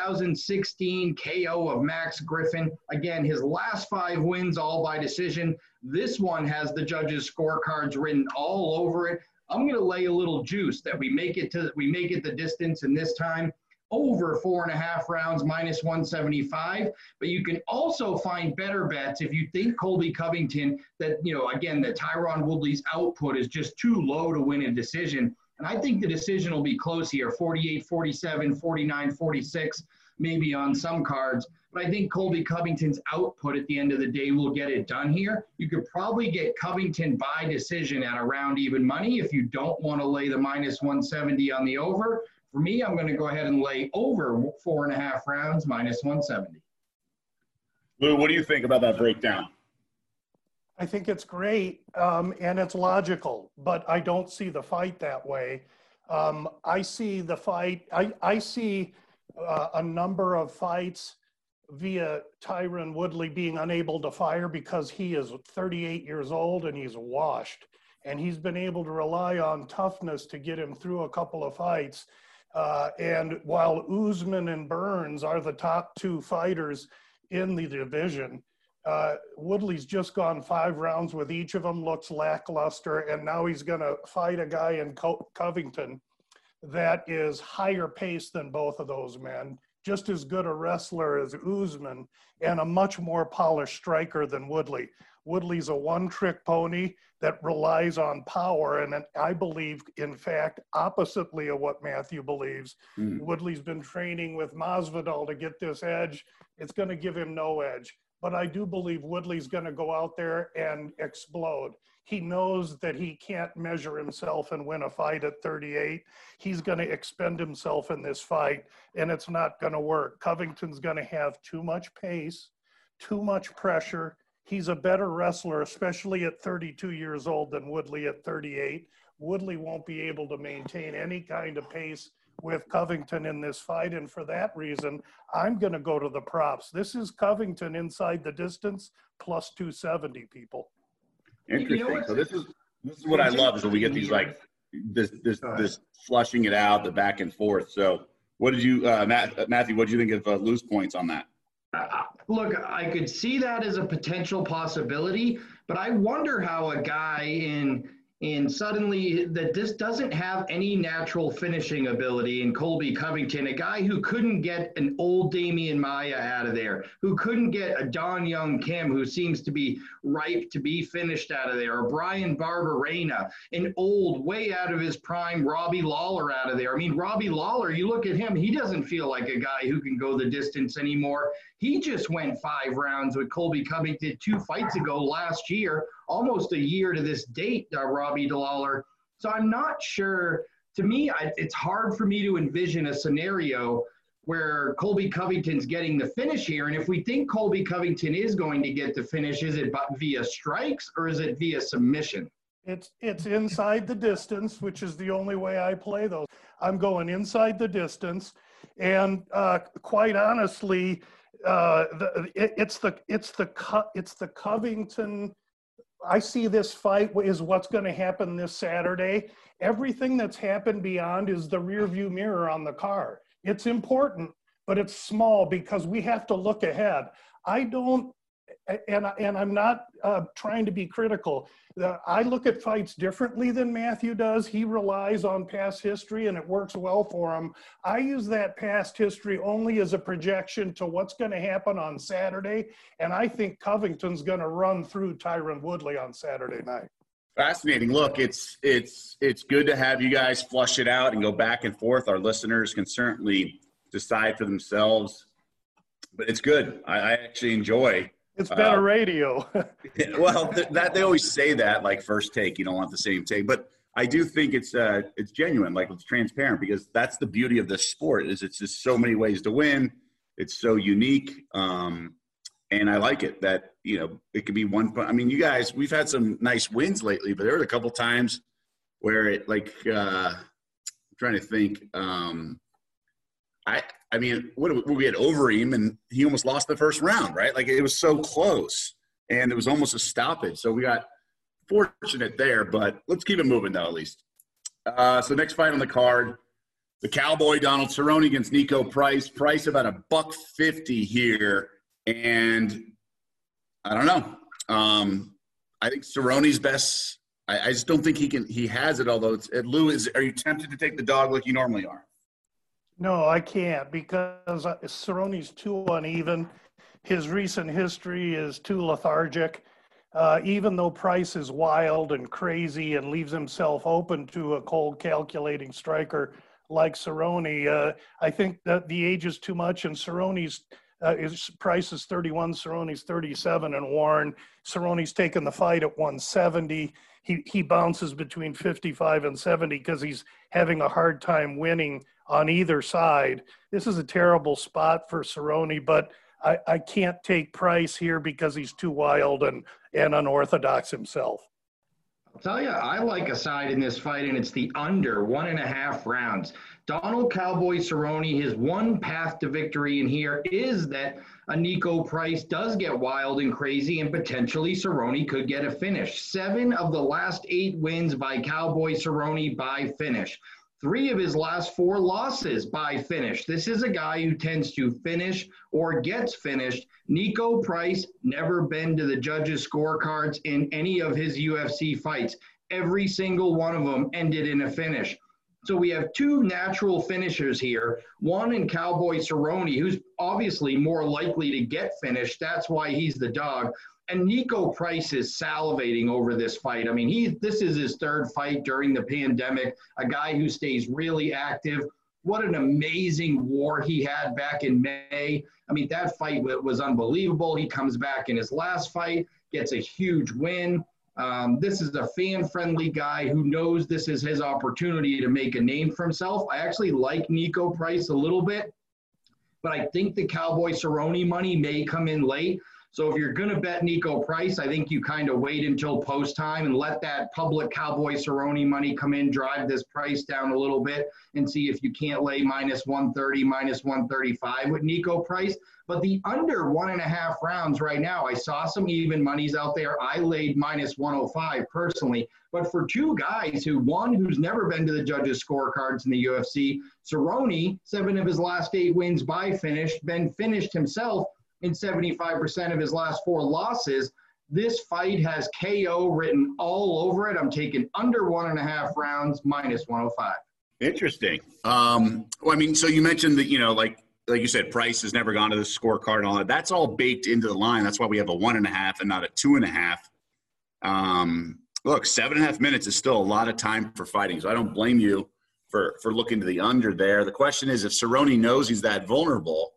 G: 2016 KO of Max Griffin. Again, his last 5 wins all by decision. This one has the judges' scorecards written all over it. I'm going to lay a little juice that we make it the distance, and this time over 4.5 rounds, minus 175. But you can also find better bets if you think Colby Covington, that, again, that Tyron Woodley's output is just too low to win a decision. And I think the decision will be close here, 48-47, 49-46, maybe on some cards. But I think Colby Covington's output at the end of the day will get it done here. You could probably get Covington by decision at around even money if you don't want to lay the minus 170 on the over. For me, I'm going to go ahead and lay over 4.5 rounds, minus 170.
A: Lou, what do you think about that breakdown?
H: I think it's great and it's logical, but I don't see the fight that way. I see the fight, I see a number of fights via Tyron Woodley being unable to fire because he is 38 years old and he's washed. And he's been able to rely on toughness to get him through a couple of fights. And while Usman and Burns are the top 2 fighters in the division, Woodley's just gone 5 rounds with each of them, looks lackluster, and now he's going to fight a guy in Covington that is higher paced than both of those men, just as good a wrestler as Usman, and a much more polished striker than Woodley. Woodley's a one-trick pony that relies on power, and I believe, in fact, oppositely of what Matthew believes. Woodley's been training with Masvidal to get this edge. It's going to give him no edge. But I do believe Woodley's going to go out there and explode. He knows that he can't measure himself and win a fight at 38. He's going to expend himself in this fight, and it's not going to work. Covington's going to have too much pace, too much pressure. He's a better wrestler, especially at 32 years old, than Woodley at 38. Woodley won't be able to maintain any kind of pace with Covington in this fight, and for that reason, I'm going to go to the props. This is Covington inside the distance, plus 270, people.
A: Interesting. So this is what I love is when we get these this flushing it out, the back and forth. So what did you, Matthew? What did you think of loose points on that?
G: Look, I could see that as a potential possibility, but I wonder how a guy in And suddenly that this doesn't have any natural finishing ability in Colby Covington, a guy who couldn't get an old Damian Maya out of there, who couldn't get a Don Young Kim, who seems to be ripe to be finished out of there, or Brian Barberena, an old, way out of his prime Robbie Lawler out of there. I mean, Robbie Lawler, you look at him, he doesn't feel like a guy who can go the distance anymore. He just went 5 rounds with Colby Covington 2 fights ago last year, almost a year to this date, Robbie Lawler. So I'm not sure. To me, it's hard for me to envision a scenario where Colby Covington's getting the finish here. And if we think Colby Covington is going to get the finish, is it via strikes or is it via submission?
H: It's inside the distance, which is the only way I play those. I'm going inside the distance, and quite honestly, it's the Covington. I see this fight is what's going to happen this Saturday. Everything that's happened beyond is the rear view mirror on the car. It's important, but it's small because we have to look ahead. I don't, and I'm not trying to be critical. I look at fights differently than Matthew does. He relies on past history and it works well for him. I use that past history only as a projection to what's going to happen on Saturday. And I think Covington's going to run through Tyron Woodley on Saturday night.
A: Fascinating. Look, it's good to have you guys flush it out and go back and forth. Our listeners can certainly decide for themselves, but it's good. I actually enjoy.
H: It's better radio.
A: Well, that they always say that, like first take, you don't want the same take, but I do think it's genuine, like it's transparent, because that's the beauty of this sport is it's just so many ways to win. It's so unique. And I like it that, you know, it could be one. I mean, you guys, we've had some nice wins lately, but there were a couple times where it I'm trying to think. I mean, we had Overeem, and he almost lost the first round, right? Like, it was so close, and it was almost a stoppage. So we got fortunate there, but let's keep it moving, though, at least. So next fight on the card, the Cowboy Donald Cerrone against Nico Price. Price about $150 here, and I don't know. I think Cerrone's best. I just don't think he has it, although Lou, are you tempted to take the dog like you normally are?
H: No, I can't, because Cerrone's too uneven. His recent history is too lethargic. Even though Price is wild and crazy and leaves himself open to a cold, calculating striker like Cerrone, I think that the age is too much, and Price is 31, Cerrone's 37 and worn. Cerrone's taken the fight at 170. He bounces between 55 and 70 because he's having a hard time winning on either side. This is a terrible spot for Cerrone, but I can't take Price here because he's too wild and unorthodox himself.
G: I'll tell you, I like a side in this fight, and it's the under 1.5 rounds. Donald Cowboy Cerrone, his one path to victory in here is that a Nico Price does get wild and crazy, and potentially Cerrone could get a finish. 7 of the last 8 wins by Cowboy Cerrone by finish. 3 of his last 4 losses by finish. This is a guy who tends to finish or gets finished. Nico Price never been to the judges' scorecards in any of his UFC fights. Every single one of them ended in a finish. So we have 2 natural finishers here, one in Cowboy Cerrone, who's obviously more likely to get finished. That's why he's the dog. And Nico Price is salivating over this fight. I mean, this is his 3rd fight during the pandemic, a guy who stays really active. What an amazing war he had back in May. I mean, that fight was unbelievable. He comes back in his last fight, gets a huge win. This is a fan-friendly guy who knows this is his opportunity to make a name for himself. I actually like Nico Price a little bit, but I think the Cowboy Cerrone money may come in late. So if you're going to bet Nico Price, I think you kind of wait until post time and let that public Cowboy Cerrone money come in, drive this price down a little bit, and see if you can't lay -130, -135 with Nico Price. But the under 1.5 rounds right now, I saw some even monies out there. I laid -105 personally. But for 2 guys who's never been to the judges' scorecards in the UFC, Cerrone, 7 of his last 8 wins by finish, been finished himself in 75% of his last 4 losses. This fight has KO written all over it. I'm taking under 1.5 rounds, minus 105.
A: Interesting. Well, I mean, so you mentioned that, like you said, price has never gone to the scorecard and all that. That's all baked into the line. That's why we have a 1.5 and not a 2.5. Look, 7.5 minutes is still a lot of time for fighting. So I don't blame you for looking to the under there. The question is, if Cerrone knows he's that vulnerable,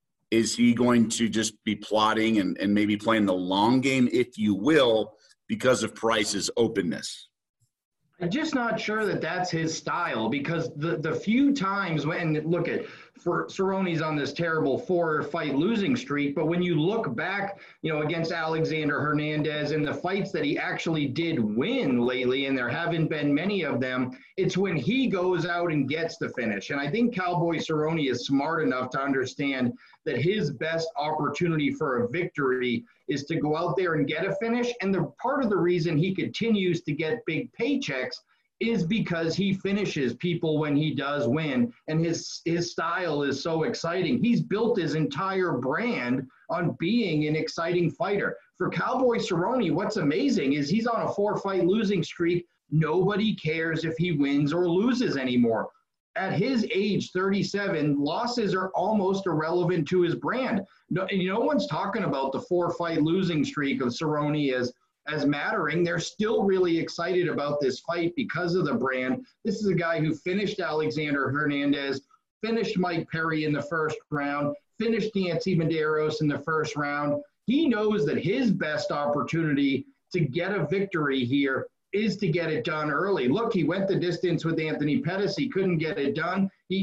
A: is he going to just be plotting and maybe playing the long game, if you will, because of Price's openness?
G: I'm just not sure that that's his style, because the few times when, look at, for Cerrone's on this terrible 4-fight losing streak, but when you look back, against Alexander Hernandez and the fights that he actually did win lately, and there haven't been many of them, it's when he goes out and gets the finish. And I think Cowboy Cerrone is smart enough to understand that his best opportunity for a victory is to go out there and get a finish. And the part of the reason he continues to get big paychecks is because he finishes people when he does win, and his style is so exciting. He's built his entire brand on being an exciting fighter. For Cowboy Cerrone, what's amazing is he's on a 4-fight losing streak. Nobody cares if he wins or loses anymore. At his age, 37, losses are almost irrelevant to his brand. No one's talking about the 4-fight losing streak of Cerrone as mattering. They're still really excited about this fight because of the brand. This is a guy who finished Alexander Hernandez, finished Mike Perry in the first round, finished Nancy Medeiros in the first round. He knows that his best opportunity to get a victory here is to get it done early. Look, he went the distance with Anthony Pettis. He couldn't get it done. The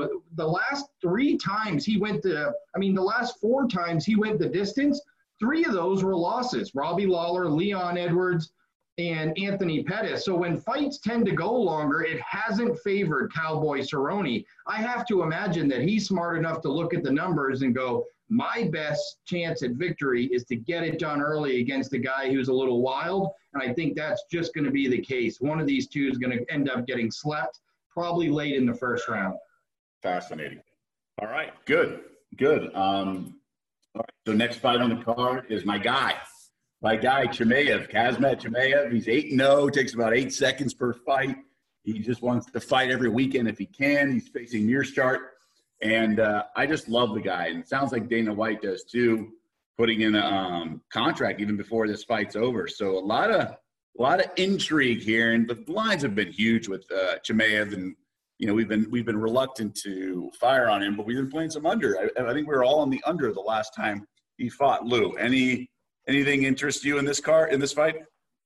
G: last 3 times he went the last 4 times he went the distance, 3 of those were losses: Robbie Lawler, Leon Edwards, and Anthony Pettis. So when fights tend to go longer, it hasn't favored Cowboy Cerrone. I have to imagine that he's smart enough to look at the numbers and go, my best chance at victory is to get it done early against a guy who's a little wild. And I think that's just going to be the case. One of these two is going to end up getting slept, probably late in the first round.
A: Fascinating. All right, good. All right, so next fight on the card is my guy, Chimaev, Khamzat Chimaev. He's 8-0, takes about 8 seconds per fight. He just wants to fight every weekend if he can. He's facing Meerschaert. And I just love the guy. And it sounds like Dana White does too, putting in a contract even before this fight's over. So a lot of intrigue here. And the lines have been huge with Chimaev. And, we've been reluctant to fire on him, but we've been playing some under. I think we were all on the under the last time he fought. Lou, anything interest you in this fight?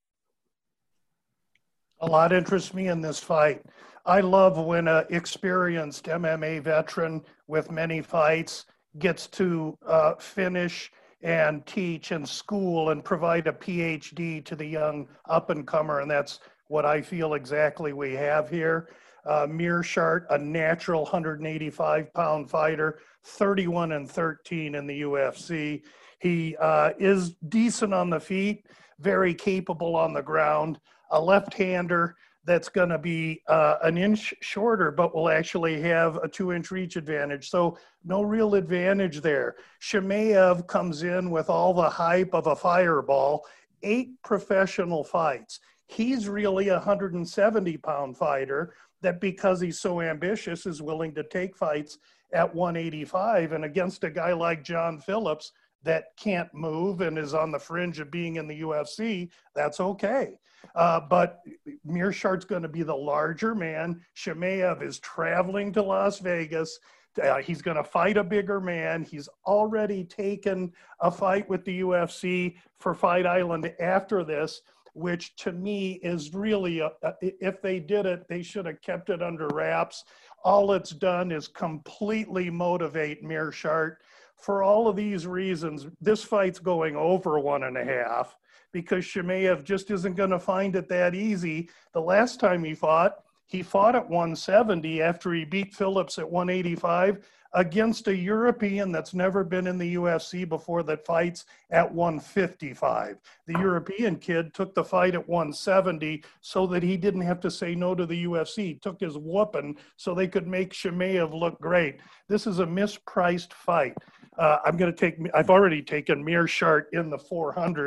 H: A lot interests me in this fight. I love when an experienced MMA veteran with many fights gets to finish and teach and school and provide a PhD to the young up-and-comer, and that's what I feel exactly we have here. Meerschaert, a natural 185-pound fighter, 31-13 in the UFC. He is decent on the feet, very capable on the ground, a left-hander that's going to be an inch shorter, but will actually have a 2-inch reach advantage. So no real advantage there. Chimaev comes in with all the hype of a fireball, 8 professional fights. He's really a 170-pound fighter that, because he's so ambitious, is willing to take fights at 185. And against a guy like John Phillips that can't move and is on the fringe of being in the UFC, that's okay. But Meerschaert's going to be the larger man. Chimaev is traveling to Las Vegas. He's going to fight a bigger man. He's already taken a fight with the UFC for Fight Island after this, which to me is really, if they did it, they should have kept it under wraps. All it's done is completely motivate Meerschaert. For all of these reasons, this fight's going over 1.5 because Chimaev just isn't going to find it that easy. The last time he fought at 170 after he beat Phillips at 185 against a European that's never been in the UFC before that fights at 155. The European kid took the fight at 170 so that he didn't have to say no to the UFC. Took his whooping so they could make Chimaev look great. This is a mispriced fight. I've already taken Meerschaert in the 400s.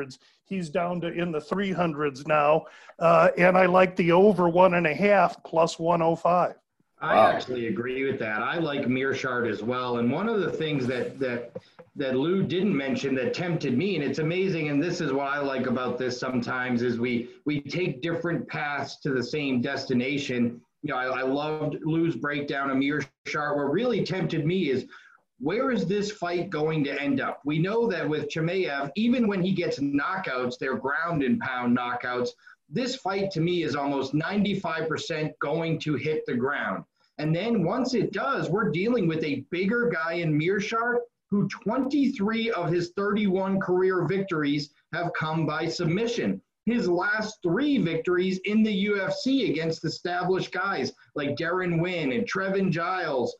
H: He's down to in the 300s now. And I like the over 1.5 plus 105.
G: I actually agree with that. I like Mearshart as well. And one of the things that Lou didn't mention that tempted me, and it's amazing, and this is what I like about this sometimes, is we take different paths to the same destination. You know, I loved Lou's breakdown of Mearshart. What really tempted me is, where is this fight going to end up? We know that with Chimaev, even when he gets knockouts, they're ground and pound knockouts. This fight to me is almost 95% going to hit the ground. And then once it does, we're dealing with a bigger guy in Mearshart, who 23 of his 31 career victories have come by submission. His last 3 victories in the UFC against established guys like Darren Wynn and Trevin Giles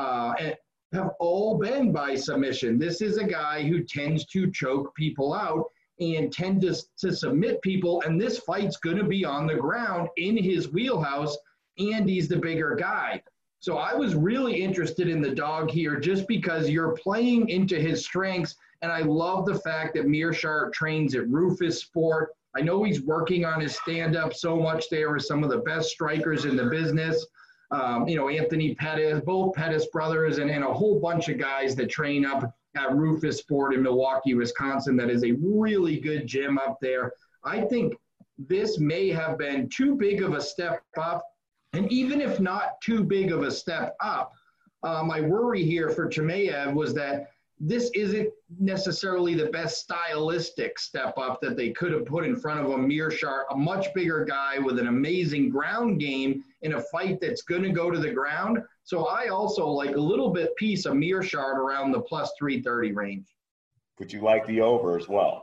G: have all been by submission. This is a guy who tends to choke people out and tend to submit people, and this fight's going to be on the ground in his wheelhouse, and he's the bigger guy. So I was really interested in the dog here just because you're playing into his strengths, and I love the fact that Mearshart trains at Rufus Sport. I know he's working on his stand-up so much there with some of the best strikers in the business. You know, Anthony Pettis, both Pettis brothers, and a whole bunch of guys that train up at Rufus Sport in Milwaukee, Wisconsin. That is a really good gym up there. I think this may have been too big of a step up. And even if not too big of a step up, my worry here for Chimaev was that this isn't necessarily the best stylistic step up that they could have put in front of a Mearshart, a much bigger guy with an amazing ground game in a fight that's going to go to the ground. So I also like a little bit piece of Mearshart around the plus 330 range.
A: Would you like the over as well?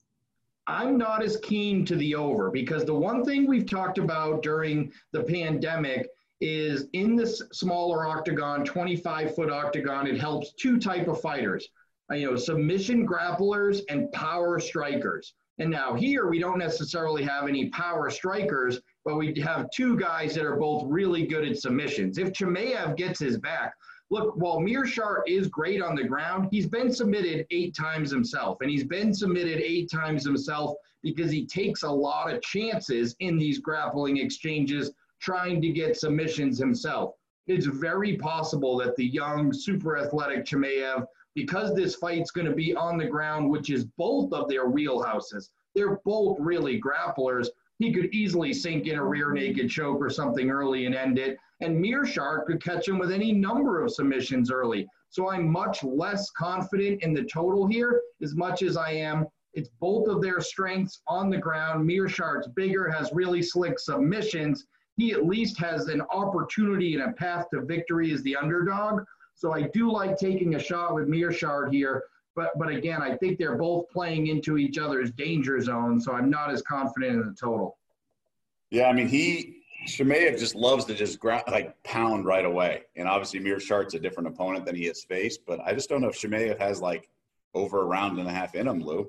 G: I'm not as keen to the over because the one thing we've talked about during the pandemic is in this smaller octagon, 25-foot octagon, it helps 2 type of fighters, submission grapplers and power strikers. And now here we don't necessarily have any power strikers, but we have 2 guys that are both really good at submissions. If Chimaev gets his back, look, while Mearshart is great on the ground, he's been submitted 8 times himself. And he's been submitted 8 times himself because he takes a lot of chances in these grappling exchanges trying to get submissions himself. It's very possible that the young, super athletic Chimaev, because this fight's going to be on the ground, which is both of their wheelhouses, they're both really grapplers, he could easily sink in a rear naked choke or something early and end it. And Mearshart could catch him with any number of submissions early. So I'm much less confident in the total here as much as I am. It's both of their strengths on the ground. Mearshart's bigger, has really slick submissions. He at least has an opportunity and a path to victory as the underdog. So I do like taking a shot with Mearshart here. But again, I think they're both playing into each other's danger zone. So I'm not as confident in the total.
A: Yeah, I mean, Chimaev just loves to just pound right away. And obviously Mearshart's a different opponent than he has faced. But I just don't know if Chimaev has over a round and a half in him, Lou.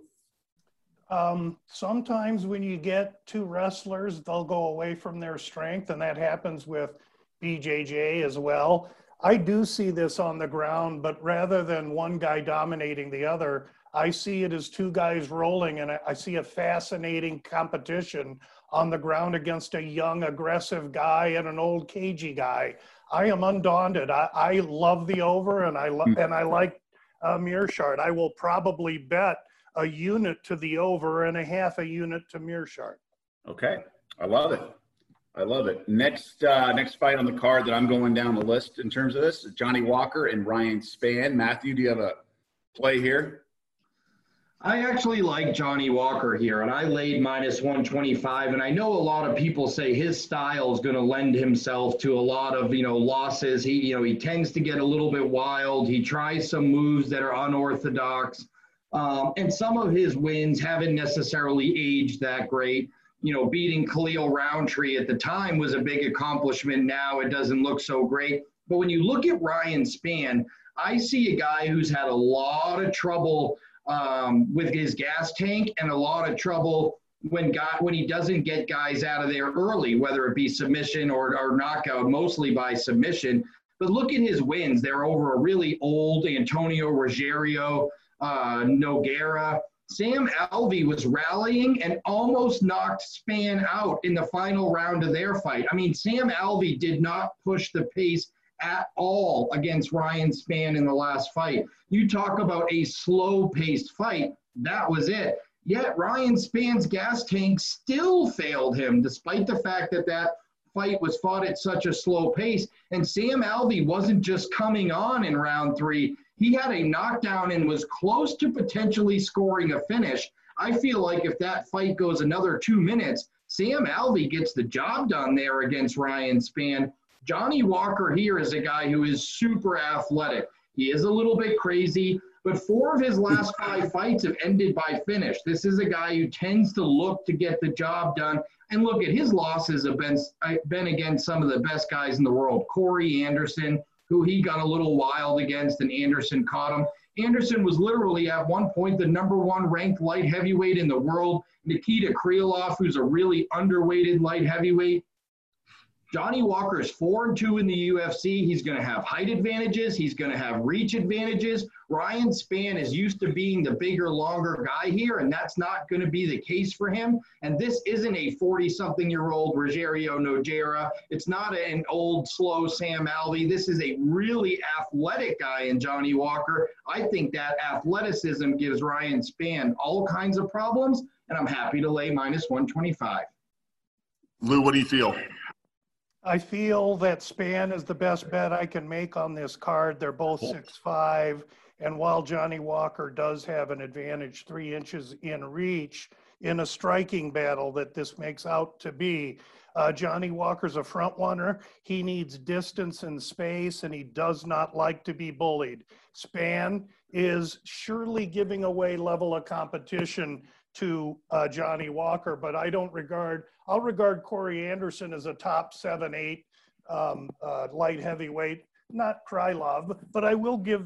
H: Sometimes when you get 2 wrestlers, they'll go away from their strength, and that happens with BJJ as well. I do see this on the ground, but rather than one guy dominating the other, I see it as 2 guys rolling, and I see a fascinating competition on the ground against a young, aggressive guy and an old, cagey guy. I am undaunted. I love the over, and I like Mearshart. I will probably bet a unit to the over and a half a unit to Mearshart.
A: Okay. I love it. I love it. Next fight on the card that I'm going down the list in terms of this is Johnny Walker and Ryan Spann. Matthew, do you have a play here?
G: I actually like Johnny Walker here, and I laid minus 125. And I know a lot of people say his style is going to lend himself to a lot of, losses. He tends to get a little bit wild. He tries some moves that are unorthodox. And some of his wins haven't necessarily aged that great. Beating Khalil Roundtree at the time was a big accomplishment. Now it doesn't look so great. But when you look at Ryan Spann, I see a guy who's had a lot of trouble with his gas tank and a lot of trouble when he doesn't get guys out of there early, whether it be submission or knockout, mostly by submission. But look at his wins. They're over a really old Antonio Ruggiero, Nogueira. Sam Alvey was rallying and almost knocked Spann out in the final round of their fight. I mean, Sam Alvey did not push the pace at all against Ryan Spann in the last fight. You talk about a slow-paced fight, that was it. Yet Ryan Spann's gas tank still failed him, despite the fact that that fight was fought at such a slow pace. And Sam Alvey wasn't just coming on in round 3. He had a knockdown and was close to potentially scoring a finish. I feel like if that fight goes another 2 minutes, Sam Alvey gets the job done there against Ryan Spann. Johnny Walker here is a guy who is super athletic. He is a little bit crazy, but 4 of his last 5 fights have ended by finish. This is a guy who tends to look to get the job done. And look at his losses have been against some of the best guys in the world. Corey Anderson, who he got a little wild against, and Anderson caught him. Anderson was literally at one point the #1 ranked light heavyweight in the world. Nikita Krylov, who's a really underweighted light heavyweight. Johnny Walker's 4-2 in the UFC. He's going to have height advantages. He's going to have reach advantages. Ryan Spann is used to being the bigger, longer guy here, and that's not going to be the case for him. And this isn't a 40-something-year-old Rogerio Nogueira. It's not an old, slow Sam Alvey. This is a really athletic guy in Johnny Walker. I think that athleticism gives Ryan Spann all kinds of problems, and I'm happy to lay -125.
A: Lou, what do you feel?
H: I feel that Spann is the best bet I can make on this card. They're both 6'5", and while Johnny Walker does have an advantage 3 inches in reach in a striking battle that this makes out to be, Johnny Walker's a front runner. He needs distance and space, and he does not like to be bullied. Spann is surely giving away level of competition to Johnny Walker, but I'll regard Corey Anderson as a top 7-8 light heavyweight, not Krylov, but I will give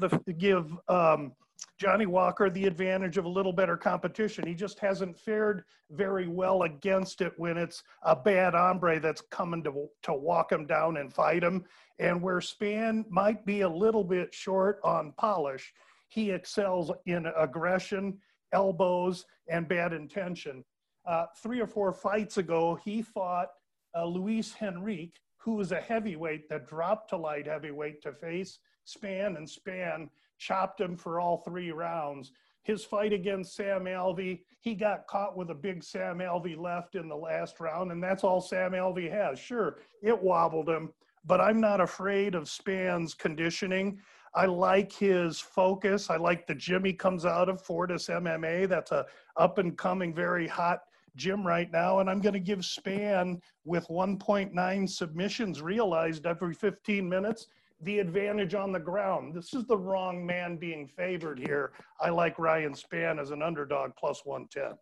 H: Johnny Walker the advantage of a little better competition. He just hasn't fared very well against it when it's a bad hombre that's coming to walk him down and fight him. And where Spann might be a little bit short on polish, he excels in aggression, elbows, and bad intention. 3 or 4 fights ago, he fought Luis Henrique, who was a heavyweight that dropped to light heavyweight to face Spann, and Spann chopped him for all 3 rounds. His fight against Sam Alvey, he got caught with a big Sam Alvey left in the last round, and that's all Sam Alvey has. Sure, it wobbled him, but I'm not afraid of Spann's conditioning. I like his focus. I like the gym he comes out of, Fortis MMA. That's a up-and-coming, very hot gym right now. And I'm going to give Spann, with 1.9 submissions realized every 15 minutes, the advantage on the ground. This is the wrong man being favored here. I like Ryan Spann as an underdog +110.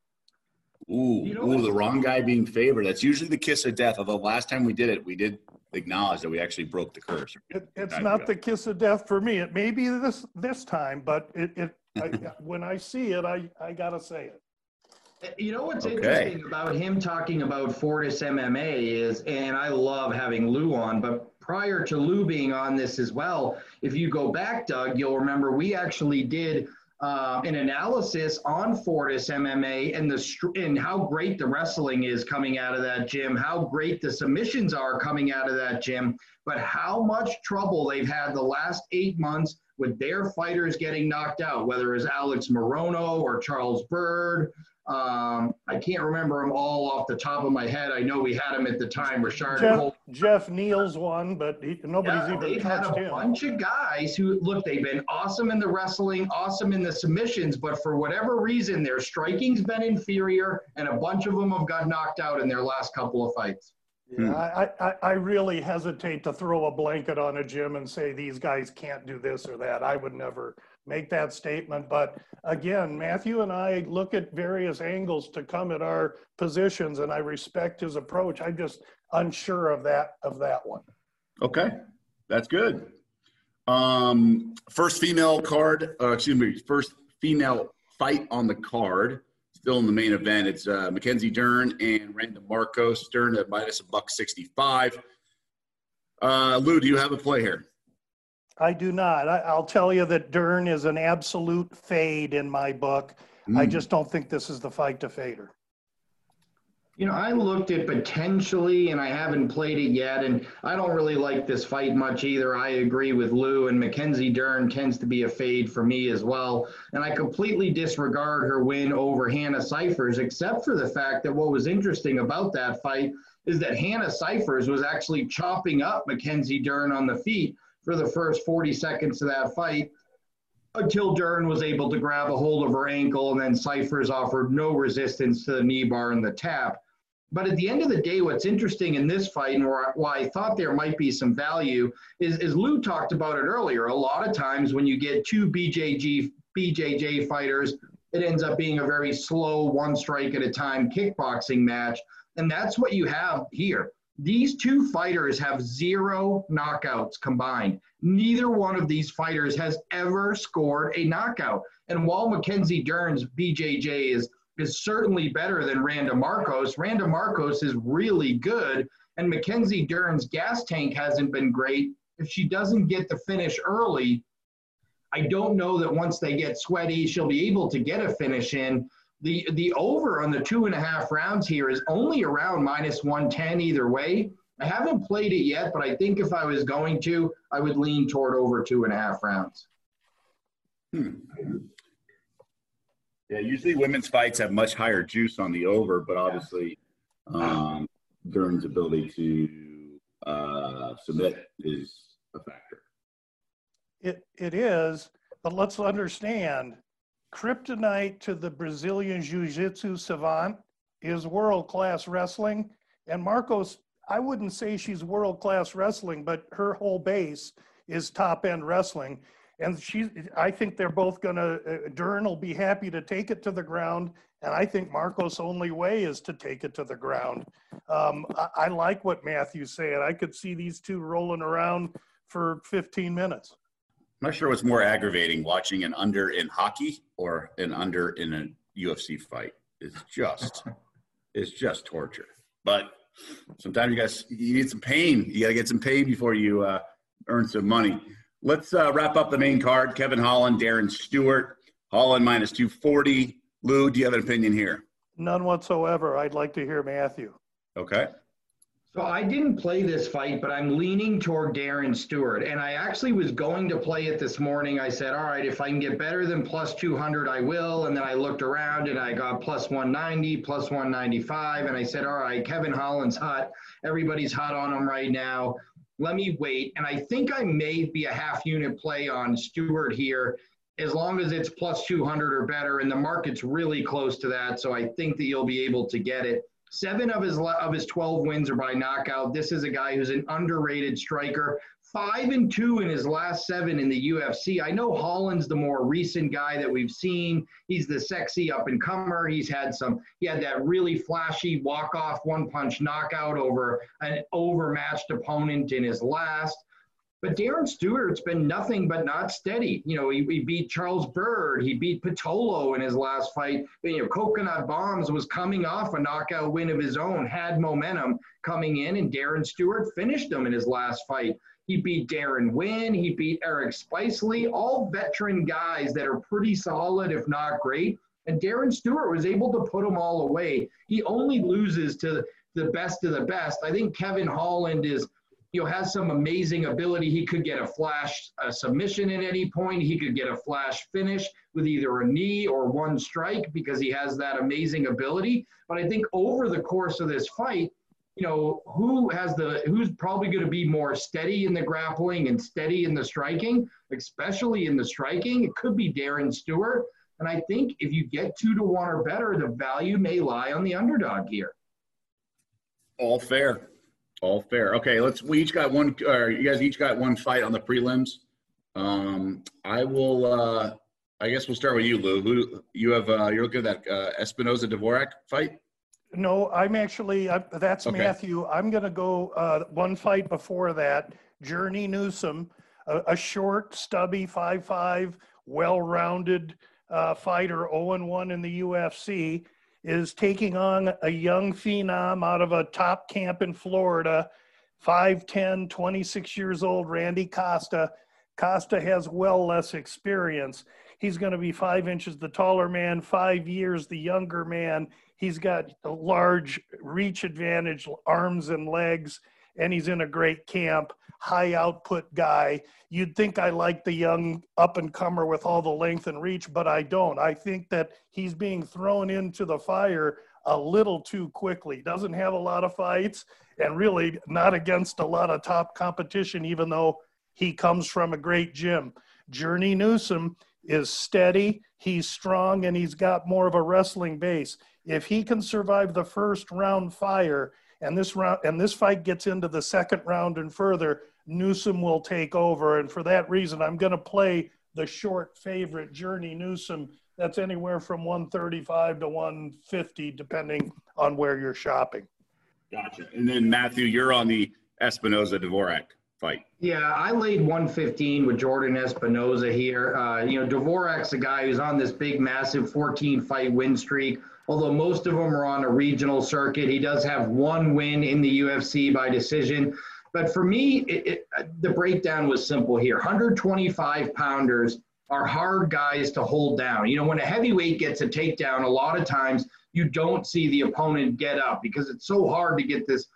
A: The wrong guy being favored. That's usually the kiss of death. Although last time we did it, we did acknowledge that we actually broke the curse.
H: It's not the kiss of death for me. It may be this time, but when I see it, I gotta say it.
G: You know what's interesting about him talking about Fortis MMA is, and I love having Lou on, but prior to Lou being on this as well, if you go back, Doug, you'll remember we actually did an analysis on Fortis MMA and how great the wrestling is coming out of that gym, how great the submissions are coming out of that gym, but how much trouble they've had the last 8 months with their fighters getting knocked out, whether it's Alex Morono or Charles Byrd. I can't remember them all off the top of my head. I know we had them at the time.
H: Jeff Neal's one, but nobody's even touched him.
G: A bunch of guys who, look, they've been awesome in the wrestling, awesome in the submissions, but for whatever reason, their striking's been inferior, and a bunch of them have got knocked out in their last couple of fights.
H: Yeah, I really hesitate to throw a blanket on a gym and say these guys can't do this or that. I would never make that statement. But again, Matthew and I look at various angles to come at our positions, and I respect his approach. I'm just unsure of that one.
A: Okay, that's good. First female fight on the card. Still in the main event, it's Mackenzie Dern and Randa Marcos. Dern at -165. Lou, do you have a play here?
H: I do not. I'll tell you that Dern is an absolute fade in my book. I just don't think this is the fight to fade her.
G: You know, I looked at potentially, and I haven't played it yet, and I don't really like this fight much either. I agree with Lou, and Mackenzie Dern tends to be a fade for me as well. And I completely disregard her win over Hannah Cifers, except for the fact that what was interesting about that fight is that Hannah Cifers was actually chopping up Mackenzie Dern on the feet for the first 40 seconds of that fight, until Dern was able to grab a hold of her ankle, and then Cifers offered no resistance to the knee bar and the tap. But at the end of the day, what's interesting in this fight, and why I thought there might be some value, is Lou talked about it earlier. A lot of times when you get two BJJ fighters, it ends up being a very slow, one strike at a time kickboxing match. And that's what you have here. These two fighters have 0 knockouts combined. Neither one of these fighters has ever scored a knockout. And while Mackenzie Dern's BJJ is certainly better than Randa Marcos. Randa Marcos is really good, and Mackenzie Dern's gas tank hasn't been great. If she doesn't get the finish early, I don't know that once they get sweaty, she'll be able to get a finish in. The over on the 2.5 rounds here is only around -110 either way. I haven't played it yet, but I think if I was going to, I would lean toward over 2.5 rounds.
A: Yeah, usually women's fights have much higher juice on the over, but obviously Dern's ability to submit is a factor.
H: It is, but let's understand, kryptonite to the Brazilian jiu-jitsu savant is world-class wrestling. And Marcos, I wouldn't say she's world-class wrestling, but her whole base is top-end wrestling. And I think they're both Dern will be happy to take it to the ground. And I think Marcos' only way is to take it to the ground. I like what Matthew's saying. I could see these two rolling around for 15 minutes.
A: I'm not sure what's more aggravating, watching an under in hockey or an under in a UFC fight. It's just torture. But sometimes you need some pain. You got to get some pain before you earn some money. Let's wrap up the main card. Kevin Holland, Darren Stewart. Holland -240. Lou, do you have an opinion here?
H: None whatsoever. I'd like to hear Matthew.
A: Okay.
G: So I didn't play this fight, but I'm leaning toward Darren Stewart. And I actually was going to play it this morning. I said, all right, if I can get better than +200, I will. And then I looked around and I got +190, +195. And I said, all right, Kevin Holland's hot. Everybody's hot on him right now. Let me wait. And I think I may be a half unit play on Stewart here, as long as it's +200 or better. And the market's really close to that. So I think that you'll be able to get it. 7 of his 12 wins are by knockout. This is a guy who's an underrated striker. 5-2 in his last 7 in the UFC. I know Holland's the more recent guy that we've seen. He's the sexy up-and-comer. He had that really flashy walk-off one-punch knockout over an overmatched opponent in his last. But Darren Stewart's been nothing but not steady. You know, he beat Charles Byrd. He beat Patolo in his last fight. You know, Coconut Bombs was coming off a knockout win of his own, had momentum coming in, and Darren Stewart finished him in his last fight. He beat Darren Wynn. He beat Eric Spicely, all veteran guys that are pretty solid, if not great. And Darren Stewart was able to put them all away. He only loses to the best of the best. I think Kevin Holland has some amazing ability. He could get a submission at any point. He could get a flash finish with either a knee or one strike because he has that amazing ability. But I think over the course of this fight, you know, who's probably going to be more steady in the grappling and steady in the striking, especially in the striking, it could be Darren Stewart. And I think if you get 2-1 or better, the value may lie on the underdog here.
A: All fair. Okay, we each got one, or you guys each got one fight on the prelims. I guess we'll start with you, Lou. Who you have? You're looking at that Espinoza Dvorak fight?
H: No, that's okay. Matthew. I'm going to go one fight before that. Journey Newsom, a short, stubby, 5'5", well-rounded fighter, 0-1 in the UFC, is taking on a young phenom out of a top camp in Florida, 5'10", 26 years old, Randy Costa. Costa has well less experience. He's going to be 5 inches the taller man, 5 years the younger man. He's got a large reach advantage, arms and legs, and he's in a great camp, high output guy. You'd think I like the young up-and-comer with all the length and reach, but I don't. I think that he's being thrown into the fire a little too quickly. Doesn't have a lot of fights, and really not against a lot of top competition, even though he comes from a great gym. Journey Newsom is steady, he's strong, and he's got more of a wrestling base. If he can survive the first round fire, and this fight gets into the second round and further, Newsom will take over. And for that reason, I'm going to play the short favorite, Journey Newsom. That's anywhere from 135 to 150, depending on where you're shopping.
A: Gotcha. And then, Matthew, you're on the Espinoza-Dvorak fight.
G: Yeah, I laid 115 with Jordan Espinoza here. Dvorak's a guy who's on this big, massive 14-fight win streak. Although most of them are on a regional circuit, he does have one win in the UFC by decision. But for me, the breakdown was simple here. 125-pounders are hard guys to hold down. You know, when a heavyweight gets a takedown, a lot of times you don't see the opponent get up because it's so hard to get this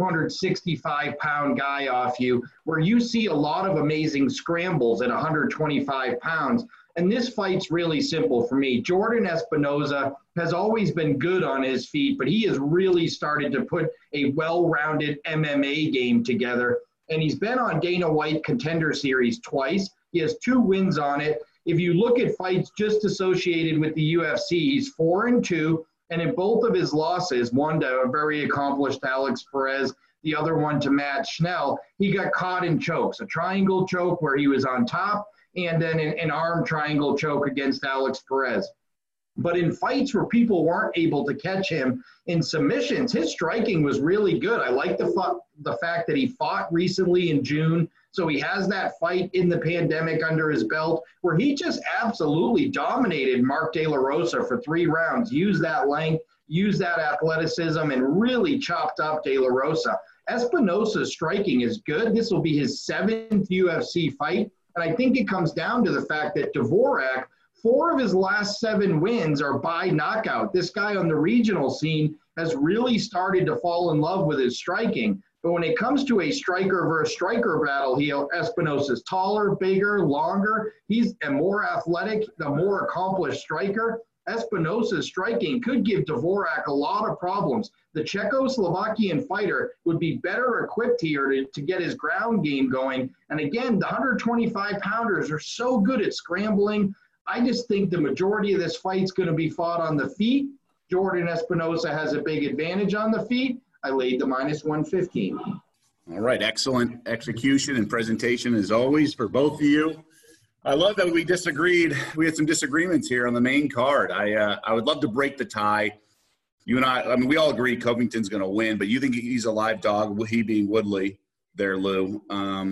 G: 265-pound guy off you, where you see a lot of amazing scrambles at 125 pounds. And this fight's really simple for me. Jordan Espinoza has always been good on his feet, but he has really started to put a well-rounded MMA game together. And he's been on Dana White Contender Series twice. He has 2 wins on it. If you look at fights just associated with the UFC, he's 4-2. And in both of his losses, one to a very accomplished Alex Perez, the other one to Matt Schnell, he got caught in chokes, a triangle choke where he was on top, and then an arm triangle choke against Alex Perez. But in fights where people weren't able to catch him in submissions, his striking was really good. I like the fact that he fought recently in June, so he has that fight in the pandemic under his belt where he just absolutely dominated Mark De La Rosa for 3 rounds, used that length, used that athleticism, and really chopped up De La Rosa. Espinosa's striking is good. This will be his 7th UFC fight. And I think it comes down to the fact that Dvorak, 4 of his last 7 wins are by knockout. This guy on the regional scene has really started to fall in love with his striking. But when it comes to a striker versus striker battle, Espinosa's taller, bigger, longer. He's a more athletic, the more accomplished striker. Espinosa's striking could give Dvorak a lot of problems. The Czechoslovakian fighter would be better equipped here to get his ground game going. And again, the 125-pounders are so good at scrambling. I just think the majority of this fight's going to be fought on the feet. Jordan Espinoza has a big advantage on the feet. I laid the minus 115.
A: All right. Excellent execution and presentation as always for both of you. I love that we disagreed. We had some disagreements here on the main card. I would love to break the tie. You and I mean, we all agree Covington's going to win, but you think he's a live dog, he being Woodley there, Lou.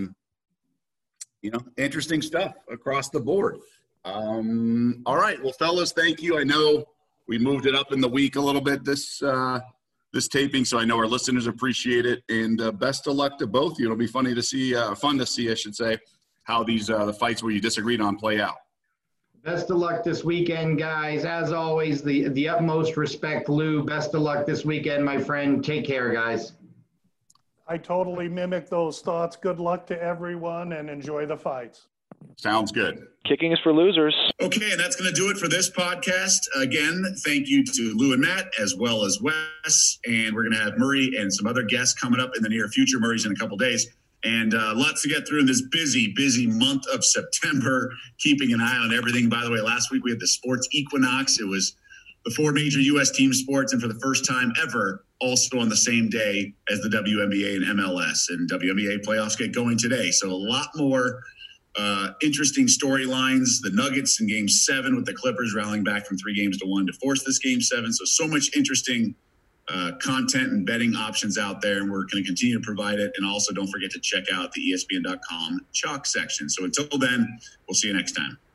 A: Interesting stuff across the board. All right. Well, fellas, thank you. I know we moved it up in the week a little bit this taping, so I know our listeners appreciate it. And best of luck to both of you. It'll be fun to see, I should say, how these the fights where you disagreed on play out.
G: Best of luck this weekend, guys. As always, the utmost respect, Lou. Best of luck this weekend, my friend. Take care, guys.
H: I totally mimic those thoughts. Good luck to everyone and enjoy the fights.
A: Sounds good.
I: Kicking is for losers.
E: Okay, and that's going to do it for this podcast. Again, thank you to Lou and Matt, as well as Wes. And we're going to have Murray and some other guests coming up in the near future. Murray's in a couple days. And lots to get through in this busy month of September, keeping an eye on everything. By the way, last week we had the sports equinox. It was the 4 major U.S. team sports, and for the first time ever, also on the same day as the WNBA and MLS. And WNBA playoffs get going today. So a lot more interesting storylines. The Nuggets in Game 7 with the Clippers rallying back from 3-1 to force this Game 7. So much interesting content and betting options out there, and we're going to continue to provide it. And also don't forget to check out the ESPN.com chalk section. So until then, we'll see you next time.